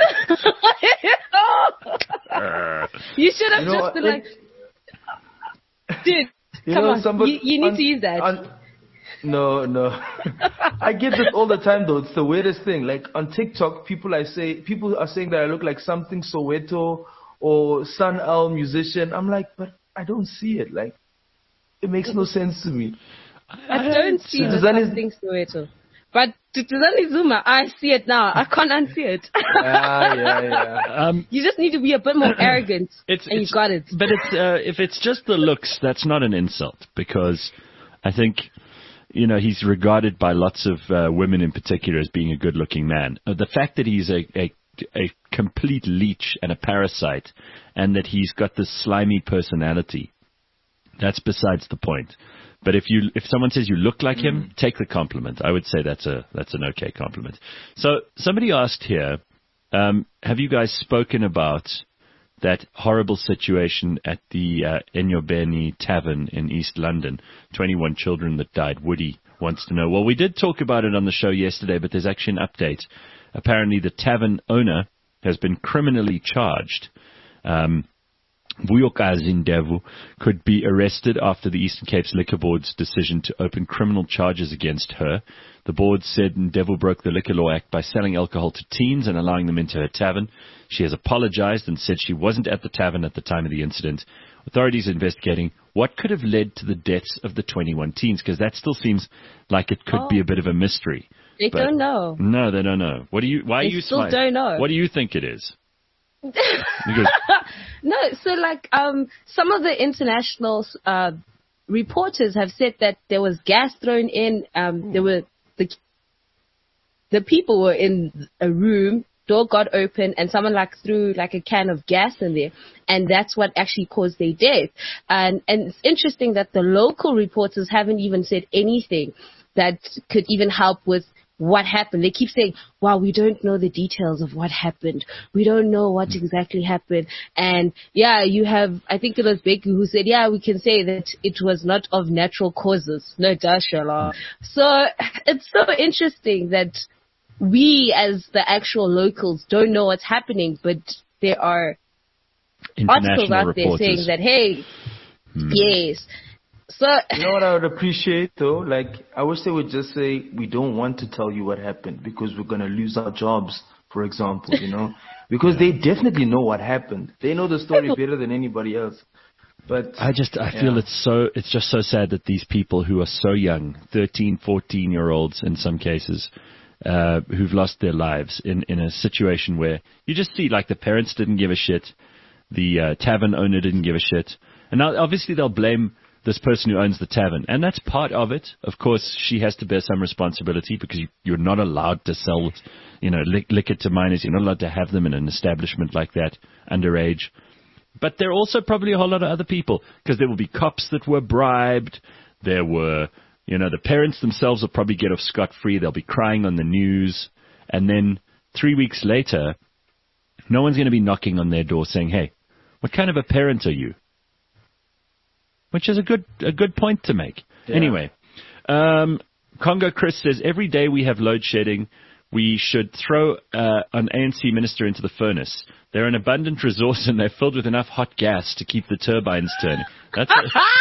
Speaker 3: You should have just been like, dude, come on. You need to use that.
Speaker 1: No. I get this all the time though. It's the weirdest thing. Like on TikTok, people are saying that I look like something Soweto or Sun El musician. I'm like, but I don't see it. Like, it makes no sense to me.
Speaker 3: I don't see the something Soweto. But Duduzane Zuma, I see it now. I can't unsee it.
Speaker 1: Yeah.
Speaker 3: You just need to be a bit more arrogant, and you got it.
Speaker 2: But if it's just the looks, that's not an insult, because I think, you know, he's regarded by lots of women in particular as being a good-looking man. The fact that he's a complete leech and a parasite, and that he's got this slimy personality, that's besides the point. But if someone says you look like him, take the compliment. I would say that's an okay compliment. So somebody asked here, have you guys spoken about that horrible situation at the Enyobeni Tavern in East London? 21 children that died. Woody wants to know. Well, we did talk about it on the show yesterday, but there's actually an update. Apparently the tavern owner has been criminally charged. Vuyokazi Ndevu could be arrested after the Eastern Cape's Liquor Board's decision to open criminal charges against her. The board said Ndevu broke the Liquor Law Act by selling alcohol to teens and allowing them into her tavern. She has apologized and said she wasn't at the tavern at the time of the incident. Authorities are investigating what could have led to the deaths of the 21 teens, because that still seems like it could be a bit of a mystery.
Speaker 3: They don't know.
Speaker 2: No, they don't know. Why are you smiling?
Speaker 3: Still don't know.
Speaker 2: What do you think it is?
Speaker 3: No, so like some of the international reporters have said that there was gas thrown in. There were the people were in a room, door got open, and someone like threw like a can of gas in there, and that's what actually caused their death. And it's interesting that the local reporters haven't even said anything that could even help with what happened. They keep saying, wow, we don't know the details of what happened. We don't know what exactly happened. And yeah, you have, I think it was Becky who said, yeah, we can say that it was not of natural causes. No, dashala. So it's so interesting that we as the actual locals don't know what's happening, but there are articles out there saying that, hey, yes. So
Speaker 1: you know what I would appreciate though? Like, I wish they would just say, we don't want to tell you what happened because we're going to lose our jobs, for example, you know, because they definitely know what happened. They know the story better than anybody else. But I
Speaker 2: feel it's just so sad that these people who are so young, 13, 14-year-olds in some cases, who've lost their lives in a situation where you just see like the parents didn't give a shit, the tavern owner didn't give a shit. And now obviously they'll blame this person who owns the tavern. And that's part of it. Of course, she has to bear some responsibility because you're not allowed to sell, liquor to minors. You're not allowed to have them in an establishment like that underage. But there are also probably a whole lot of other people because there will be cops that were bribed. There were, the parents themselves will probably get off scot-free. They'll be crying on the news. And then 3 weeks later, no one's going to be knocking on their door saying, hey, what kind of a parent are you? Which is a good point to make. Yeah. Anyway, Congo Chris says, every day we have load shedding, we should throw an ANC minister into the furnace. They're an abundant resource and they're filled with enough hot gas to keep the turbines turning. That's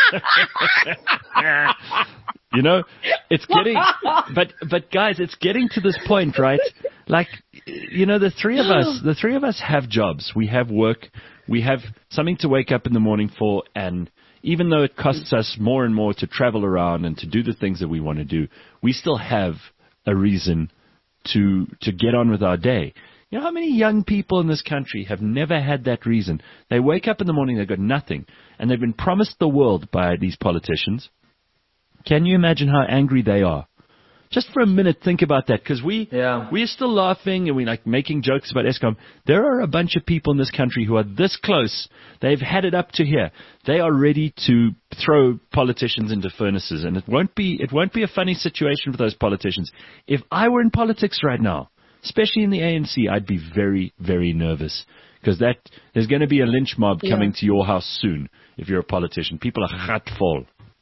Speaker 2: it's getting, but guys, it's getting to this point, right? Like, the three of us have jobs. We have work. We have something to wake up in the morning for, and even though it costs us more and more to travel around and to do the things that we want to do, we still have a reason to get on with our day. You know how many young people in this country have never had that reason? They wake up in the morning, they've got nothing, and they've been promised the world by these politicians. Can you imagine how angry they are? Just for a minute, think about that, because we're still laughing and we're like making jokes about Eskom. There are a bunch of people in this country who are this close. They've had it up to here. They are ready to throw politicians into furnaces, and it won't be a funny situation for those politicians. If I were in politics right now, especially in the ANC, I'd be very, very nervous because there's going to be a lynch mob coming to your house soon if you're a politician. People are gatful.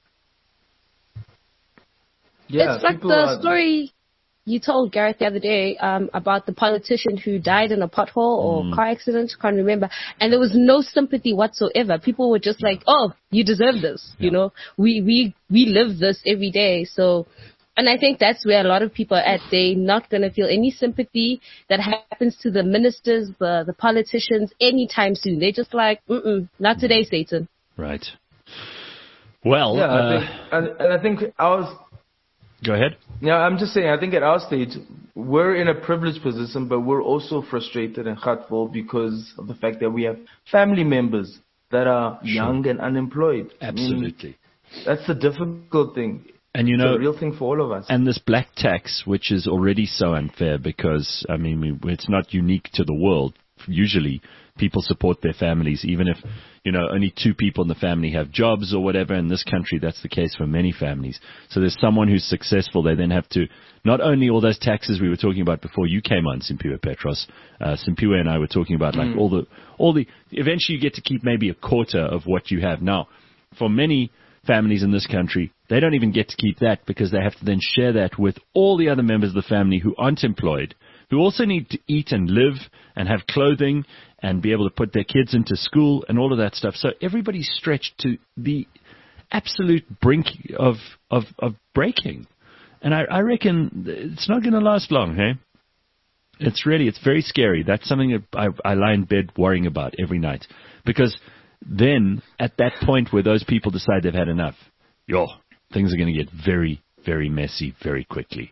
Speaker 3: Yeah, it's like the story you told, Gareth, the other day about the politician who died in a pothole or car accident. Can't remember. And there was no sympathy whatsoever. People were just like, oh, you deserve this. Yeah. We live this every day. So, and I think that's where a lot of people are at. They're not going to feel any sympathy that happens to the ministers, the politicians anytime soon. They're just like, not today, Satan.
Speaker 2: Right. Well,
Speaker 1: I think
Speaker 2: Go ahead.
Speaker 1: Yeah, I'm just saying, I think at our stage, we're in a privileged position, but we're also frustrated and hurtful because of the fact that we have family members that are young and unemployed.
Speaker 2: Absolutely.
Speaker 1: That's the difficult thing.
Speaker 2: And
Speaker 1: it's a real thing for all of us.
Speaker 2: And this black tax, which is already so unfair because, it's not unique to the world. Usually people support their families, even if, only 2 people in the family have jobs or whatever. In this country, that's the case for many families. So there's someone who's successful. They then have to, not only all those taxes we were talking about before you came on, Simpiwe Petros, Simpiwe and I were talking about like all the, eventually you get to keep maybe a quarter of what you have. Now, for many families in this country, they don't even get to keep that because they have to then share that with all the other members of the family who aren't employed, who also need to eat and live and have clothing and be able to put their kids into school and all of that stuff. So everybody's stretched to the absolute brink of breaking. And I reckon it's not going to last long, hey? It's very scary. That's something that I lie in bed worrying about every night. Because then, at that point where those people decide they've had enough, things are going to get very, very messy very quickly.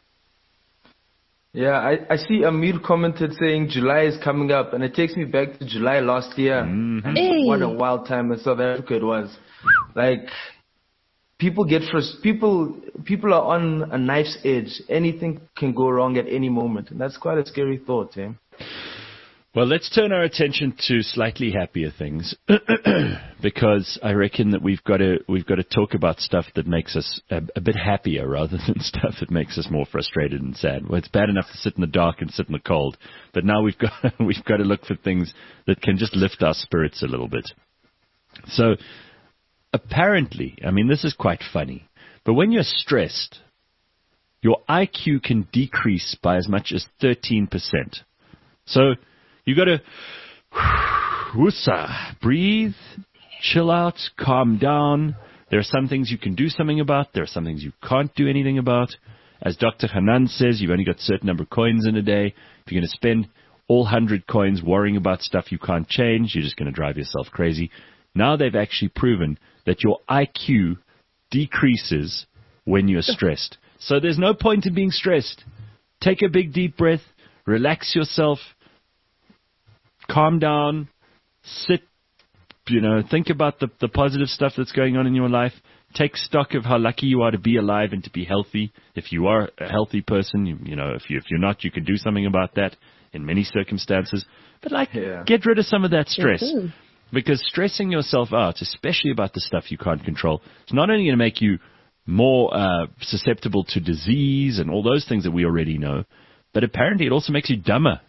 Speaker 1: Yeah, I see Amir commented saying July is coming up, and it takes me back to July last year.
Speaker 2: Mm-hmm.
Speaker 3: Hey.
Speaker 1: What a wild time in South Africa it was. Like, people get people are on a knife's edge. Anything can go wrong at any moment, and that's quite a scary thought, eh?
Speaker 2: Well, let's turn our attention to slightly happier things, because I reckon that we've got to talk about stuff that makes us a bit happier rather than stuff that makes us more frustrated and sad. Well, it's bad enough to sit in the dark and sit in the cold, but now we've got to look for things that can just lift our spirits a little bit. So, apparently, this is quite funny, but when you're stressed, your IQ can decrease by as much as 13%. So, you got to Wusa. Breathe, chill out, calm down. There are some things you can do something about. There are some things you can't do anything about. As Dr. Hanan says, you've only got a certain number of coins in a day. If you're going to spend all 100 coins worrying about stuff you can't change, you're just going to drive yourself crazy. Now they've actually proven that your IQ decreases when you're stressed. So there's no point in being stressed. Take a big deep breath, relax yourself, calm down, sit, think about the positive stuff that's going on in your life. Take stock of how lucky you are to be alive and to be healthy. If you are a healthy person, if you're not, you can do something about that in many circumstances. But get rid of some of that stress. Mm-hmm. Because stressing yourself out, especially about the stuff you can't control, is not only going to make you more susceptible to disease and all those things that we already know, but apparently it also makes you dumber.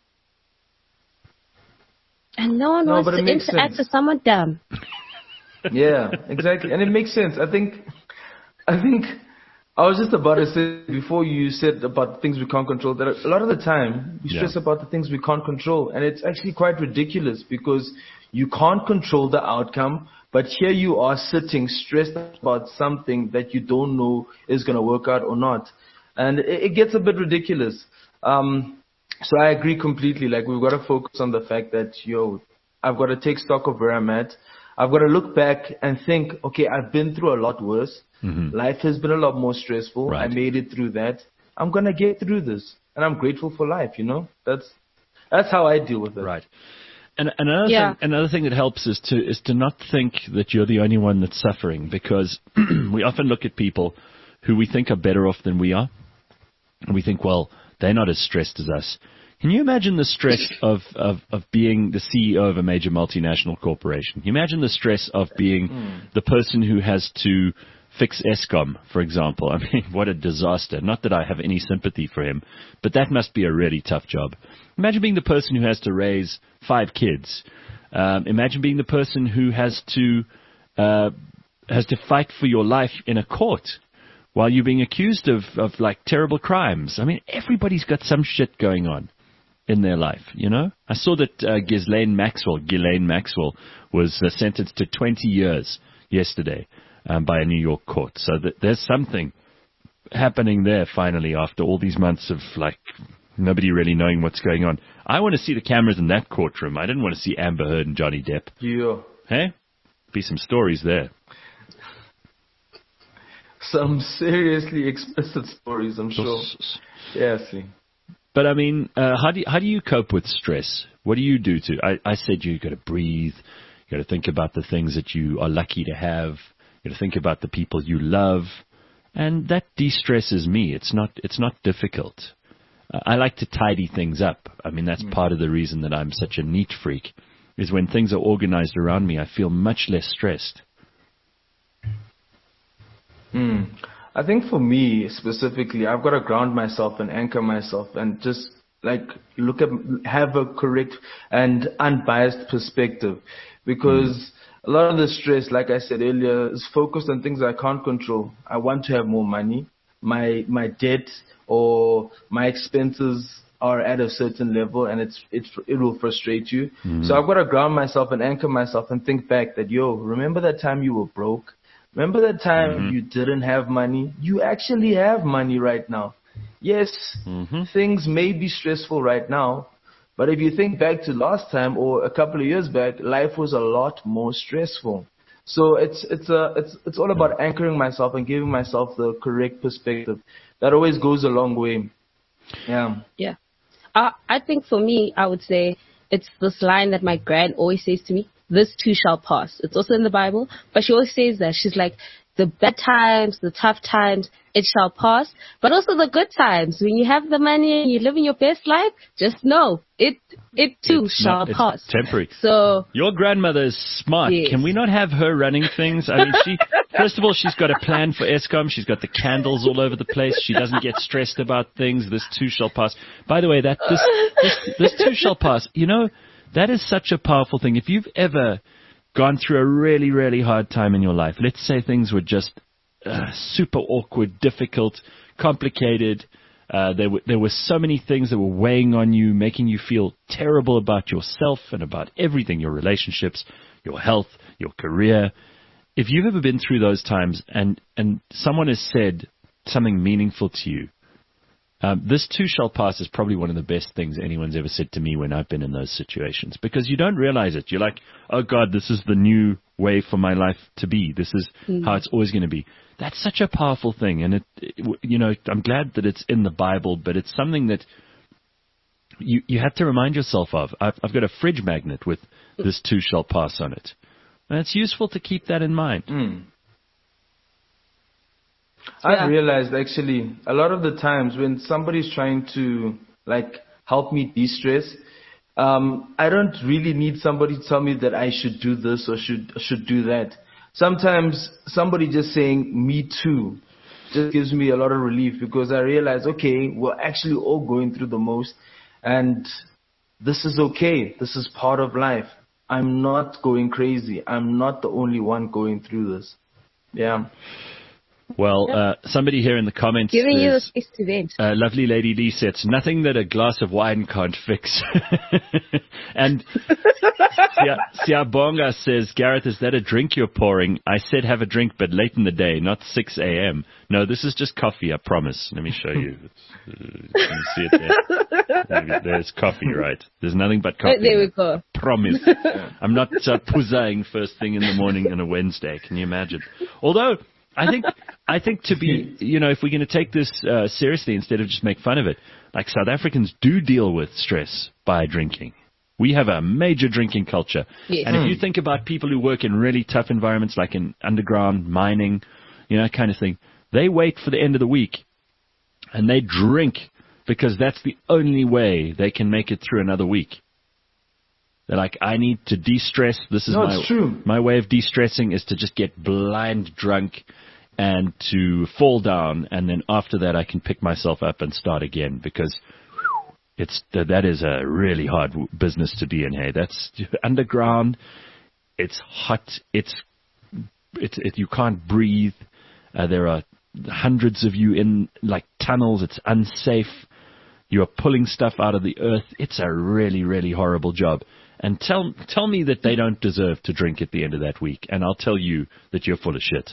Speaker 3: And no one wants to interact with someone dumb.
Speaker 1: Yeah, exactly. And it makes sense. I think I was just about to say, before you said about things we can't control, that a lot of the time we stress about the things we can't control. And it's actually quite ridiculous because you can't control the outcome, but here you are sitting stressed about something that you don't know is going to work out or not. And it gets a bit ridiculous. So I agree completely. Like, we've got to focus on the fact that, I've got to take stock of where I'm at. I've got to look back and think, okay, I've been through a lot worse. Mm-hmm. Life has been a lot more stressful. Right. I made it through that. I'm going to get through this. And I'm grateful for life, That's how I deal with it.
Speaker 2: Right. And another thing that helps is to not think that you're the only one that's suffering, because we often look at people who we think are better off than we are. And we think, well, they're not as stressed as us. Can you imagine the stress of being the CEO of a major multinational corporation? Can you imagine the stress of being the person who has to fix Eskom, for example? I mean, what a disaster. Not that I have any sympathy for him, but that must be a really tough job. Imagine being the person who has to raise 5 kids. Imagine being the person who has to fight for your life in a court while you're being accused of terrible crimes. I mean, everybody's got some shit going on in their life, I saw that Ghislaine Maxwell was sentenced to 20 years yesterday by a New York court. So there's something happening there finally after all these months of nobody really knowing what's going on. I want to see the cameras in that courtroom. I didn't want to see Amber Heard and Johnny Depp.
Speaker 1: Yeah.
Speaker 2: Hey? Be some stories there.
Speaker 1: Some seriously explicit stories, I'm sure. Yeah, see.
Speaker 2: But I mean, how do you cope with stress? What do you do I said you got to breathe. You got to think about the things that you are lucky to have. You got to think about the people you love, and that de-stresses me. It's not difficult. I like to tidy things up. I mean, that's part of the reason that I'm such a neat freak. Is when things are organized around me, I feel much less stressed.
Speaker 1: I think for me specifically, I've got to ground myself and anchor myself and just have a correct and unbiased perspective, because a lot of the stress, like I said earlier, is focused on things I can't control. I want to have more money. My debt or my expenses are at a certain level, and it will frustrate you. So I've got to ground myself and anchor myself and think back that, remember that time you were broke? Remember that time you didn't have money? You actually have money right now. Yes, things may be stressful right now, but if you think back to last time or a couple of years back, life was a lot more stressful. So it's all about anchoring myself and giving myself the correct perspective. That always goes a long way. Yeah.
Speaker 3: Yeah. I think for me, I would say it's this line that my gran always says to me: "This too shall pass." It's also in the Bible, but she always says that. She's like, the bad times, the tough times, it shall pass. But also the good times, when you have the money and you're living your best life, just know it too shall pass.
Speaker 2: It's temporary.
Speaker 3: So
Speaker 2: your grandmother is smart. Yes. Can we not have her running things? I mean, first of all, she's got a plan for Eskom. She's got the candles all over the place. She doesn't get stressed about things. This too shall pass. By the way, this too shall pass. That is such a powerful thing. If you've ever gone through a really, really hard time in your life, let's say things were just super awkward, difficult, complicated, There were so many things that were weighing on you, making you feel terrible about yourself and about everything, your relationships, your health, your career. If you've ever been through those times and someone has said something meaningful to you, this too shall pass is probably one of the best things anyone's ever said to me when I've been in those situations, because you don't realize it. You're like, oh God, this is the new way for my life to be. This is how it's always going to be. That's such a powerful thing. And I'm glad that it's in the Bible, but it's something that you have to remind yourself of. I've got a fridge magnet with this too shall pass on it. And it's useful to keep that in mind.
Speaker 1: I've realized actually a lot of the times when somebody's trying to help me de-stress, I don't really need somebody to tell me that I should do this or should do that. Sometimes somebody just saying me too just gives me a lot of relief, because I realize, okay, we're actually all going through the most, and this is okay. This is part of life. I'm not going crazy. I'm not the only one going through this. Yeah.
Speaker 2: Well, somebody here in the comments
Speaker 3: giving you the space to vent.
Speaker 2: Lovely Lady Lee says, nothing that a glass of wine can't fix. And Siabonga says, Gareth, is that a drink you're pouring? I said have a drink, but late in the day, not 6 a.m. No, this is just coffee, I promise. Let me show you. Can you see it there? Maybe there's coffee, right? There's nothing but coffee.
Speaker 3: There we go.
Speaker 2: Promise. I'm not puzzing first thing in the morning on a Wednesday. Can you imagine? Although, I think to be, if we're going to take this seriously instead of just make fun of it, like South Africans do deal with stress by drinking. We have a major drinking culture. Yes. And if you think about people who work in really tough environments, like in underground mining, kind of thing, they wait for the end of the week and they drink because that's the only way they can make it through another week. They're like, I need to de-stress. This is my way of de-stressing is to just get blind drunk and to fall down. And then after that, I can pick myself up and start again, because that is a really hard business to be in. Hey, that's underground. It's hot. You can't breathe. There are hundreds of you in tunnels. It's unsafe. You are pulling stuff out of the earth. It's a really, really horrible job. And tell me that they don't deserve to drink at the end of that week, and I'll tell you that you're full of shit.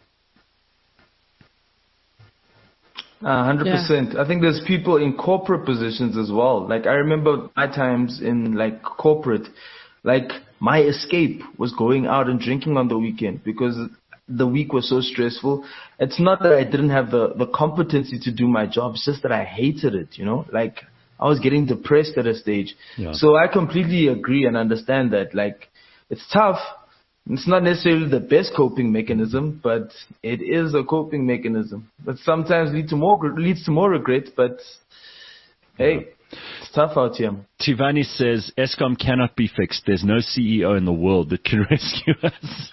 Speaker 1: 100%. I think there's people in corporate positions as well. I remember my times in corporate, my escape was going out and drinking on the weekend, because the week was so stressful. It's not that I didn't have the competency to do my job. It's just that I hated it, I was getting depressed at a stage. Yeah. So I completely agree and understand that, it's tough. It's not necessarily the best coping mechanism, but it is a coping mechanism. But sometimes leads to more regret, but hey, it's tough out here.
Speaker 2: Tivani says, Eskom cannot be fixed. There's no CEO in the world that can rescue us.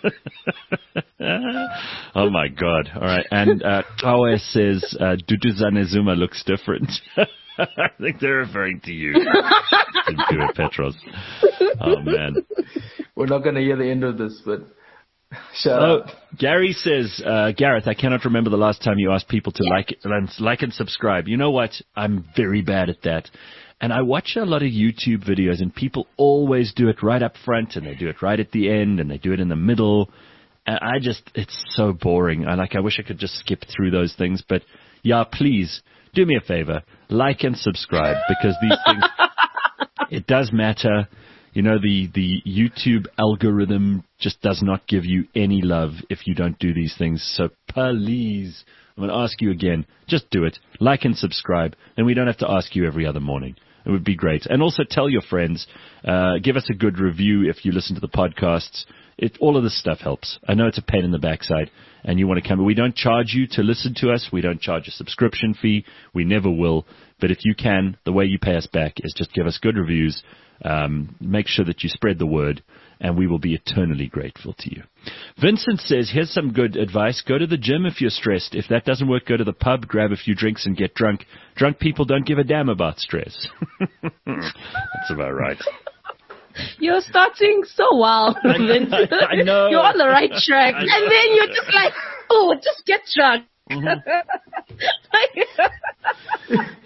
Speaker 2: Oh, my God. All right. And Tawe says, Duduzane Zuma looks different. I think they're referring to you. Petros. Oh, man.
Speaker 1: We're not going to hear the end of this, but shut up.
Speaker 2: Gary says, Gareth, I cannot remember the last time you asked people to like and subscribe. You know what? I'm very bad at that. And I watch a lot of YouTube videos, and people always do it right up front, and they do it right at the end, and they do it in the middle. And it's so boring. I wish I could just skip through those things. But yeah, please do me a favor, like and subscribe, because these things, it does matter. The YouTube algorithm just does not give you any love if you don't do these things. So please, I'm going to ask you again, just do it. Like and subscribe, and we don't have to ask you every other morning. It would be great. And also tell your friends, give us a good review if you listen to the podcasts. All of this stuff helps. I know it's a pain in the backside, and you want to come. But we don't charge you to listen to us. We don't charge a subscription fee. We never will. But if you can, the way you pay us back is just give us good reviews. Make sure that you spread the word, and we will be eternally grateful to you. Vincent says, here's some good advice. Go to the gym if you're stressed. If that doesn't work, go to the pub, grab a few drinks, and get drunk. Drunk people don't give a damn about stress. That's about right.
Speaker 3: You're starting so well, Vincent.
Speaker 2: I know.
Speaker 3: You're on the right track. And then you're just just get drunk. Mm-hmm.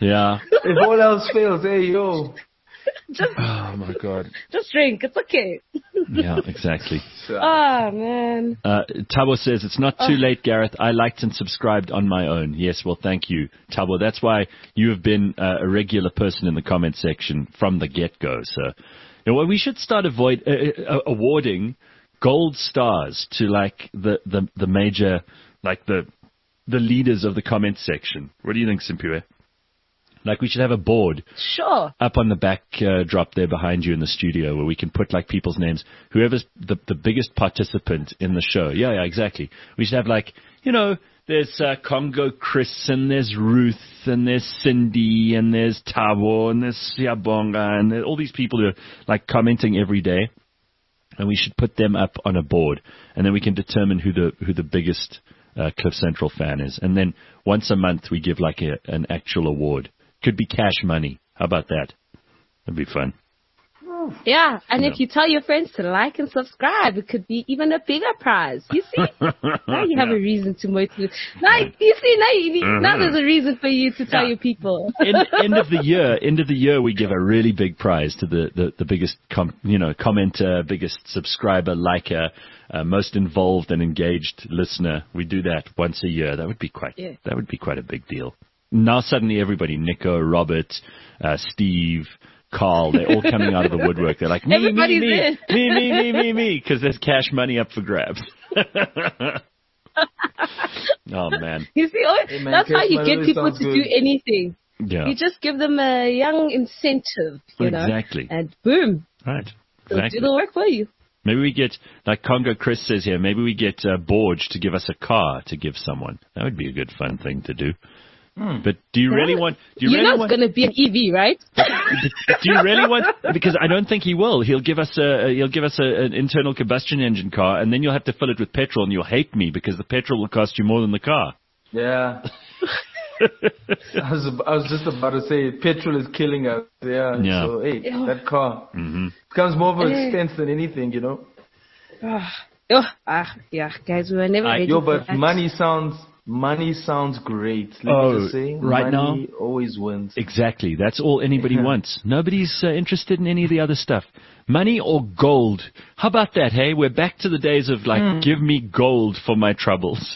Speaker 2: Yeah.
Speaker 1: If all else fails, hey, yo.
Speaker 2: Oh, my God.
Speaker 3: Just drink. It's okay.
Speaker 2: Yeah, exactly.
Speaker 3: Oh, man.
Speaker 2: Tabo says, it's not too late, Gareth. I liked and subscribed on my own. Yes, well, thank you, Tabo. That's why you have been a regular person in the comment section from the get-go. So, you know, we should start awarding gold stars to, like, the major, like, the leaders of the comment section. What do you think, Simpiwe? Like, we should have a board
Speaker 3: Sure.
Speaker 2: up on the back drop there behind you in the studio where we can put, like, people's names. Whoever's the biggest participant in the show. Yeah, exactly. We should have, like, you know, there's Congo Chris, and there's Ruth, and there's Cindy, and there's Tabo, and there's Siyabonga, and all these people who are, like, commenting every day. And we should put them up on a board. And then we can determine who the biggest Cliff Central fan is. And then once a month we give, like, an actual award. Could be cash money. How about that? That'd be fun.
Speaker 3: Yeah, and if you tell your friends to like and subscribe, it could be even a bigger prize. You see? Now you have a reason to motivate. Now, you see, now there's a reason for you to tell your people.
Speaker 2: End of the year, we give a really big prize to the biggest commenter, biggest subscriber, liker, most involved and engaged listener. We do that once a year. That would be quite a big deal. Now suddenly everybody, Nico, Robert, Steve, Carl, they're all coming out of the woodwork. They're like, me, because there's cash money up for grabs. Oh, man.
Speaker 3: You see, that's how you get people to do anything.
Speaker 2: Yeah.
Speaker 3: You just give them a young incentive, you know.
Speaker 2: Exactly.
Speaker 3: And boom.
Speaker 2: Right.
Speaker 3: They'll
Speaker 2: Exactly.
Speaker 3: do the work for you.
Speaker 2: Maybe we get, like Congo Chris says here, maybe we get Borge to give us a car to give someone. That would be a good fun thing to do. But do you really want?
Speaker 3: It's going to be an EV, right?
Speaker 2: Do you really want? Because I don't think he will. He'll give us an internal combustion engine car, and then you'll have to fill it with petrol, and you'll hate me because the petrol will cost you more than the car.
Speaker 1: Yeah. I was just about to say petrol is killing us. Yeah. So hey, that car becomes more of an expense than anything, you know.
Speaker 3: Yeah, guys, we were never ready for
Speaker 1: but
Speaker 3: that.
Speaker 1: Money sounds great. Let me just say,
Speaker 2: right
Speaker 1: money
Speaker 2: now
Speaker 1: always wins.
Speaker 2: Exactly. That's all anybody wants. Nobody's interested in any of the other stuff. Money or gold. How about that, hey? We're back to the days of, like, give me gold for my troubles.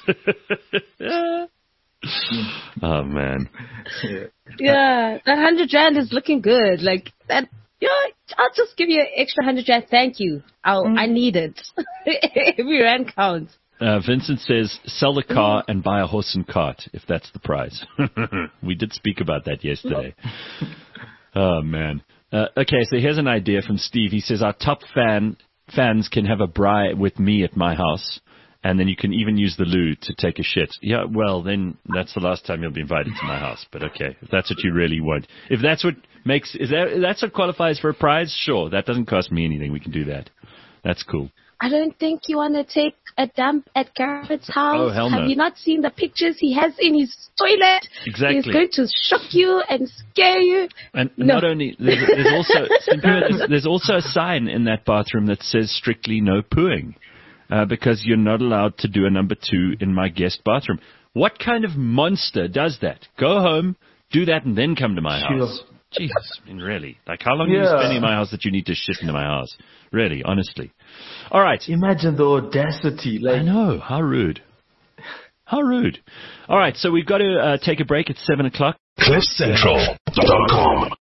Speaker 2: Oh, man.
Speaker 3: Yeah, that 100 Rand is looking good. Like, that, you know, I'll just give you an extra 100 Rand. Thank you. I need it. Every Rand counts.
Speaker 2: Vincent says, sell the car and buy a horse and cart, if that's the prize. We did speak about that yesterday. Oh, man. Okay, so here's an idea from Steve. He says, our top fans can have a braai with me at my house, and then you can even use the loo to take a shit. Yeah, well, then that's the last time you'll be invited to my house. But okay, if that's what you really want. If that's what that's what qualifies for a prize, sure. That doesn't cost me anything. We can do that. That's cool.
Speaker 3: I don't think you want to take a dump at Garrett's house.
Speaker 2: Oh, hell no.
Speaker 3: Have you not seen the pictures he has in his toilet?
Speaker 2: Exactly.
Speaker 3: He's going to shock you and scare you.
Speaker 2: And not only, there's also a sign in that bathroom that says strictly no pooing, because you're not allowed to do a number 2 in my guest bathroom. What kind of monster does that? Go home, do that, and then come to my house. Jeez, I mean, really. Like, how long are you spending in my house that you need to shit into my house? Really, honestly. All right.
Speaker 1: Imagine the audacity. Like,
Speaker 2: I know. How rude. How rude. All right, so we've got to take a break at 7 o'clock.
Speaker 5: CliffCentral.com